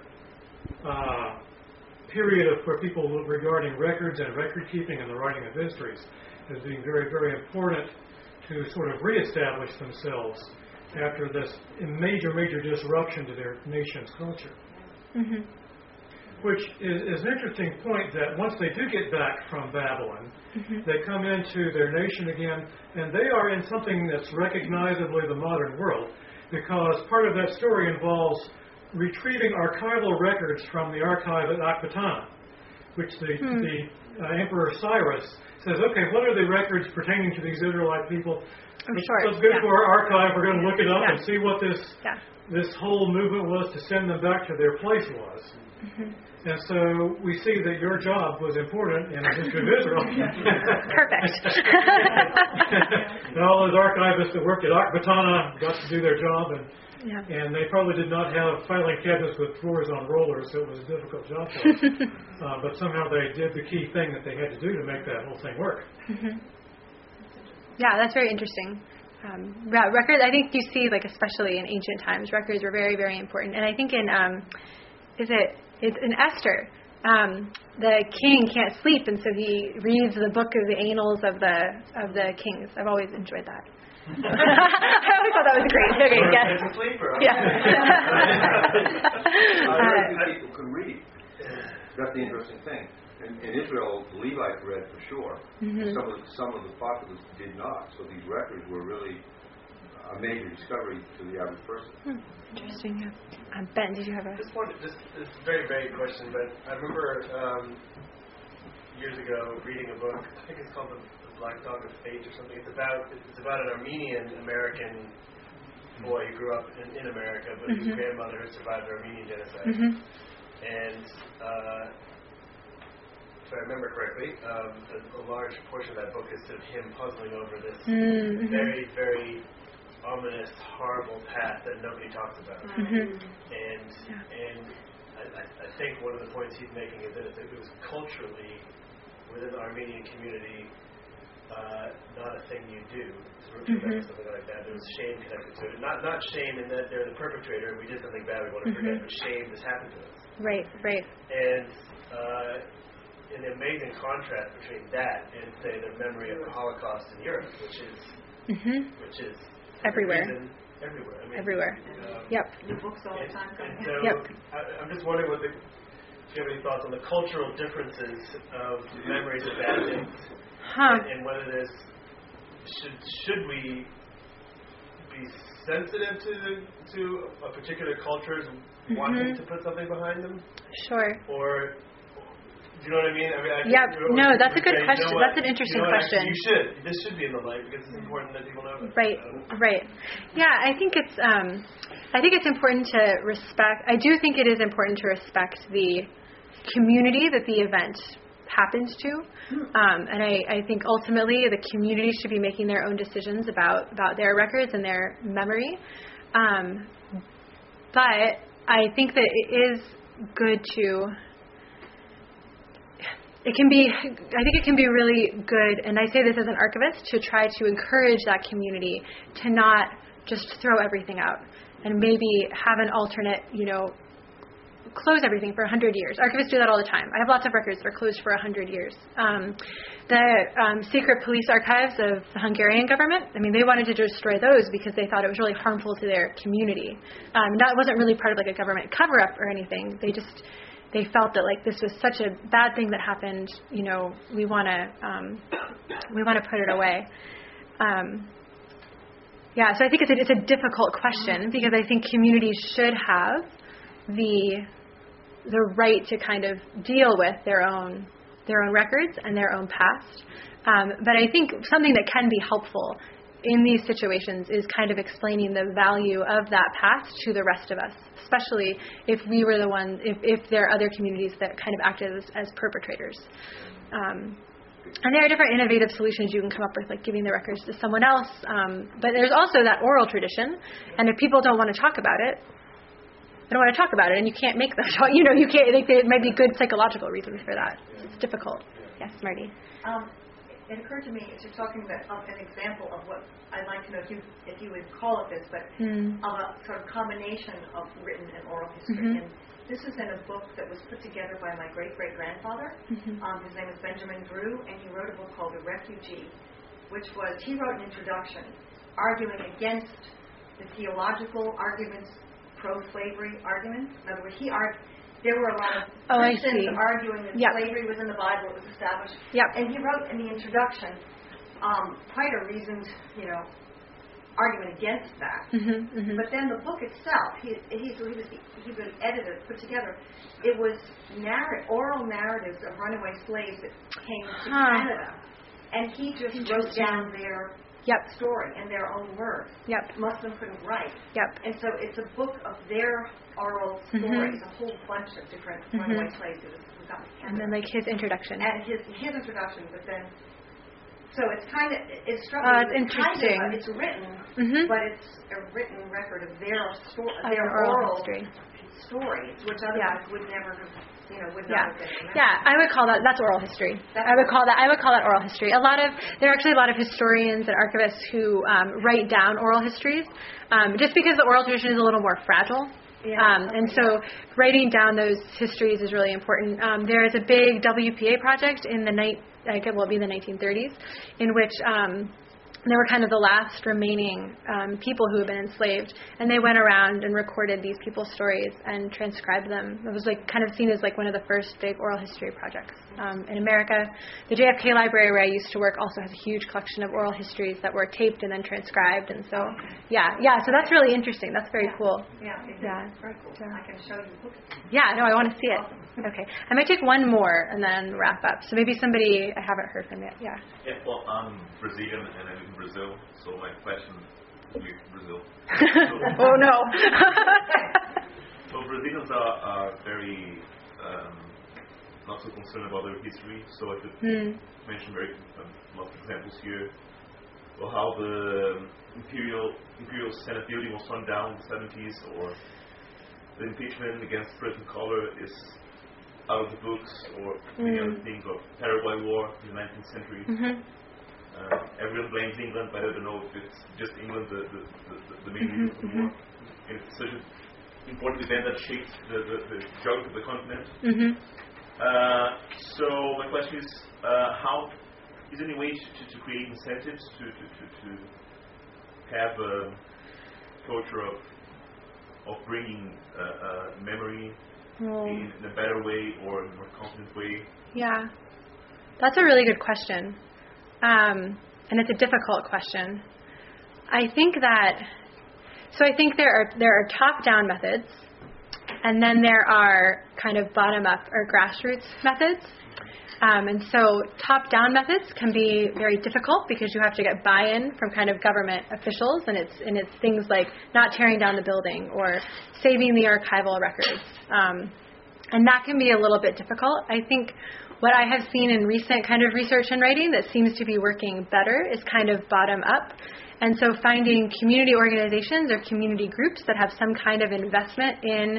Uh, period of where people look regarding records and record keeping and the writing of histories as being very, very important to sort of reestablish themselves after this major, major disruption to their nation's culture. Mm-hmm. Which is, is an interesting point that once they do get back from Babylon, mm-hmm. they come into their nation again, and they are in something that's recognizably the modern world, because part of that story involves retrieving archival records from the archive at Ecbatana, which the, hmm. the uh, Emperor Cyrus says, okay, what are the records pertaining to these Israelite people? Oh, let's, sure. let's go yeah. to our archive. We're going to look it up yeah. and see what this yeah. this whole movement was to send them back to their place was. Mm-hmm. And so we see that your job was important in the history of Israel. Perfect. And all those archivists that worked at Ecbatana got to do their job, and Yeah. and they probably did not have filing cabinets with drawers on rollers, so it was a difficult job for them. uh, but somehow they did the key thing that they had to do to make that whole thing work. Mm-hmm. Yeah, that's very interesting. Um, yeah, records, I think you see, like, especially in ancient times, records were very, very important. And I think in, um, is it, it's in Esther, um, the king can't sleep, and so he reads the book of the annals of the of the kings. I've always enjoyed that. I always thought that was great. Okay, yes. Yeah. Very few people can read. That's the interesting thing. In, in Israel, the Levites read for sure. Mm-hmm. Some of the, some of the populace did not. So these records were really a major discovery to the average person. Hmm. Interesting. Yeah. Um, Ben, did you have a? Just one. Just this very vague question, but I remember um, years ago reading a book. I think it's called the Black Dog of Fate or something. It's about it's about an Armenian American boy who grew up in, in America, but mm-hmm. his grandmother had survived the Armenian genocide. Mm-hmm. And uh, if I remember correctly, um, a, a large portion of that book is sort of him puzzling over this mm-hmm. very, very ominous, horrible path that nobody talks about. Mm-hmm. And yeah. and I, I think one of the points he's making is that it was culturally within the Armenian community. Uh, not a thing you do, mm-hmm. something like that. There was shame connected to it. Not not shame in that they're the perpetrator and we did something bad we want to mm-hmm. forget, but shame this happened to us. Right, right. And uh, an amazing contrast between that and, say, the memory of the Holocaust in Europe, which is Mhm. which is Everywhere. reason everywhere. I mean, Everywhere. um, Yep. New books all the and, time coming and out. so Yep. I, I'm just wondering what the, if you have any thoughts on the cultural differences of memories of bad things, Huh. and, and whether there's should should we be sensitive to the, to a particular culture's Mm-hmm. wanting to put something behind them, Sure. or do you know what I mean? I mean, I Yep. you know, No, would- that's a would good say, question. You know what? That's an interesting you know what, question. Actually, you should. This should be in the light because it's important that people know. It. Right, Um, right. Yeah, I think it's um, I think it's important to respect. I do think it is important to respect the community that the event happens to, um, and I, I think ultimately the community should be making their own decisions about about their records and their memory. Um, but I think that it is good to. It can be, I think it can be really good, and I say this as an archivist, to try to encourage that community to not just throw everything out and maybe have an alternate, you know, close everything for one hundred years. Archivists do that all the time. I have lots of records that are closed for one hundred years. Um, the um, secret police archives of the Hungarian government, I mean, they wanted to destroy those because they thought it was really harmful to their community. Um, that wasn't really part of like a government cover-up or anything. They just... They felt that like this was such a bad thing that happened. You know, we want to um, we want to put it away. Um, yeah, so I think it's a, it's a difficult question because I think communities should have the the right to kind of deal with their own their own records and their own past. Um, but I think something that can be helpful in these situations is kind of explaining the value of that past to the rest of us, especially if we were the ones, if, if there are other communities that kind of acted as, as perpetrators. Um, and there are different innovative solutions you can come up with, like giving the records to someone else. Um, but there's also that oral tradition, and if people don't want to talk about it, they don't want to talk about it, and you can't make them talk. You know, you can't. There might be good psychological reasons for that. It's difficult. Yes, Marty. Um, it occurred to me as you're talking about uh, an example of what I'd like to know if you if you would call it this, but mm. of a sort of combination of written and oral history. Mm-hmm. And this is in a book that was put together by my great great grandfather. Mm-hmm. Um, his name is Benjamin Drew, and he wrote a book called The Refugee, which was he wrote an introduction arguing against the theological arguments, pro-slavery arguments. In other words, he argued. There were a lot of oh, Christians arguing that yep. slavery was in the Bible, it was established. Yep. And he wrote in the introduction um, quite a reasoned, you know, argument against that. Mm-hmm, mm-hmm. But then the book itself, he, he's, he was he's been edited, put together. It was narr- oral narratives of runaway slaves that came to huh. Canada, and he just wrote down their yep. story in their own words. Yep. Muslim couldn't write. Yep. And so it's a book of their oral stories, mm-hmm. a whole bunch of different mm-hmm. runaway slaves who who got to Canada. And then like his introduction. And his his introduction, but then, so it's kind of, it's struck uh, me it's it's kind interesting. of, it's written, mm-hmm. but it's a written record of their, sto- of their oral, oral history. stories, which otherwise Yeah. would never have, you know, would Yeah, not have been remembered. yeah. I would call that that's oral history. That's I would call that I would call that oral history. A lot of there are actually a lot of historians and archivists who um, write down oral histories, um, just because the oral tradition is a little more fragile. Yeah, Um, okay, and so writing down those histories is really important. Um, there is a big W P A project in the night, I guess, well, it'll be the nineteen thirties, in which um, there were kind of the last remaining um, people who had been enslaved, and they went around and recorded these people's stories and transcribed them. It was like kind of seen as like one of the first big oral history projects um, in America. The J F K library where I used to work also has a huge collection of oral histories that were taped and then transcribed, and so yeah, yeah. So that's really interesting. That's very yeah. cool. Yeah, it Yeah. is very cool. Yeah. I can show you the book. Yeah, no, I want to see it. Okay, I might take one more and then wrap up. So maybe somebody I haven't heard from yet. Yeah. Yeah, well, I'm Brazilian and I live in Brazil, so my question will be Brazil. Oh no. So Brazilians are, are very um, not so concerned about their history, so I could mm. mention very um, lots of examples here. Or how the imperial imperial Senate building was torn down in the seventies, or the impeachment against President Collor is out of the books, or many Mm. other things, or Paraguay War in the nineteenth century. Mm-hmm. Uh, everyone blames England, but I don't know if it's just England the, the, the, the main Mm-hmm, reason for the war. And it's such an important event that shaped the, the, the geography of the continent. Mm-hmm. Uh, so my question is, uh, how is there any way to, to, to create incentives to, to, to, to have a culture of of bringing uh, uh, memory Oh. in a better way or a more confident way? Yeah, that's a really good question, um, and it's a difficult question. I think that so I think there are there are top-down methods, and then there are kind of bottom-up or grassroots methods. Um, and so top-down methods can be very difficult because you have to get buy-in from kind of government officials, and it's and it's things like not tearing down the building or saving the archival records. Um, and that can be a little bit difficult. I think what I have seen in recent kind of research and writing that seems to be working better is kind of bottom-up. And so finding community organizations or community groups that have some kind of investment in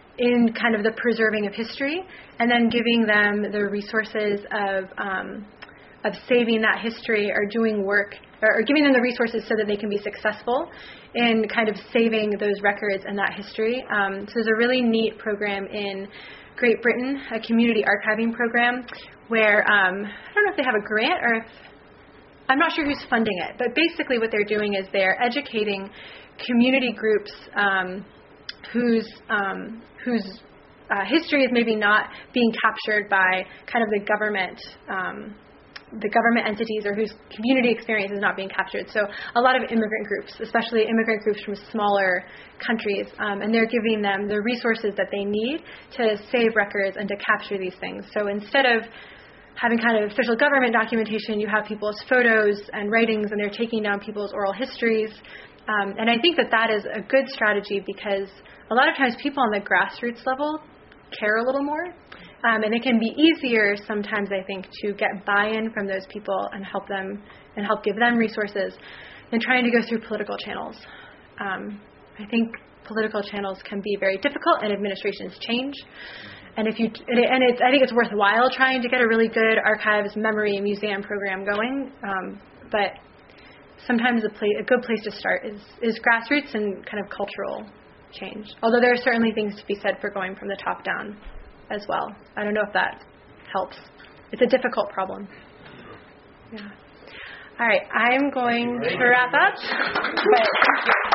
in kind of the preserving of history, and then giving them the resources of um, of saving that history or doing work, or, or giving them the resources so that they can be successful in kind of saving those records and that history. Um, so there's a really neat program in Great Britain, a community archiving program, where um, I don't know if they have a grant or if, I'm not sure who's funding it, but basically what they're doing is they're educating community groups um, whose um, whose uh, history is maybe not being captured by kind of the government um, the government entities, or whose community experience is not being captured. So a lot of immigrant groups, especially immigrant groups from smaller countries, um, and they're giving them the resources that they need to save records and to capture these things. So instead of having kind of official government documentation, you have people's photos and writings, and they're taking down people's oral histories. Um, and I think that that is a good strategy because a lot of times people on the grassroots level care a little more. Um, and it can be easier sometimes, I think, to get buy-in from those people and help them and help give them resources than trying to go through political channels. Um, I think political channels can be very difficult, and administrations change. And if you and it's, I think it's worthwhile trying to get a really good archives, memory, and museum program going. Um, but sometimes a, play, a good place to start is, is grassroots and kind of cultural change. Although there are certainly things to be said for going from the top down as well. I don't know if that helps. It's a difficult problem. Yeah. All right, I'm going to wrap up. But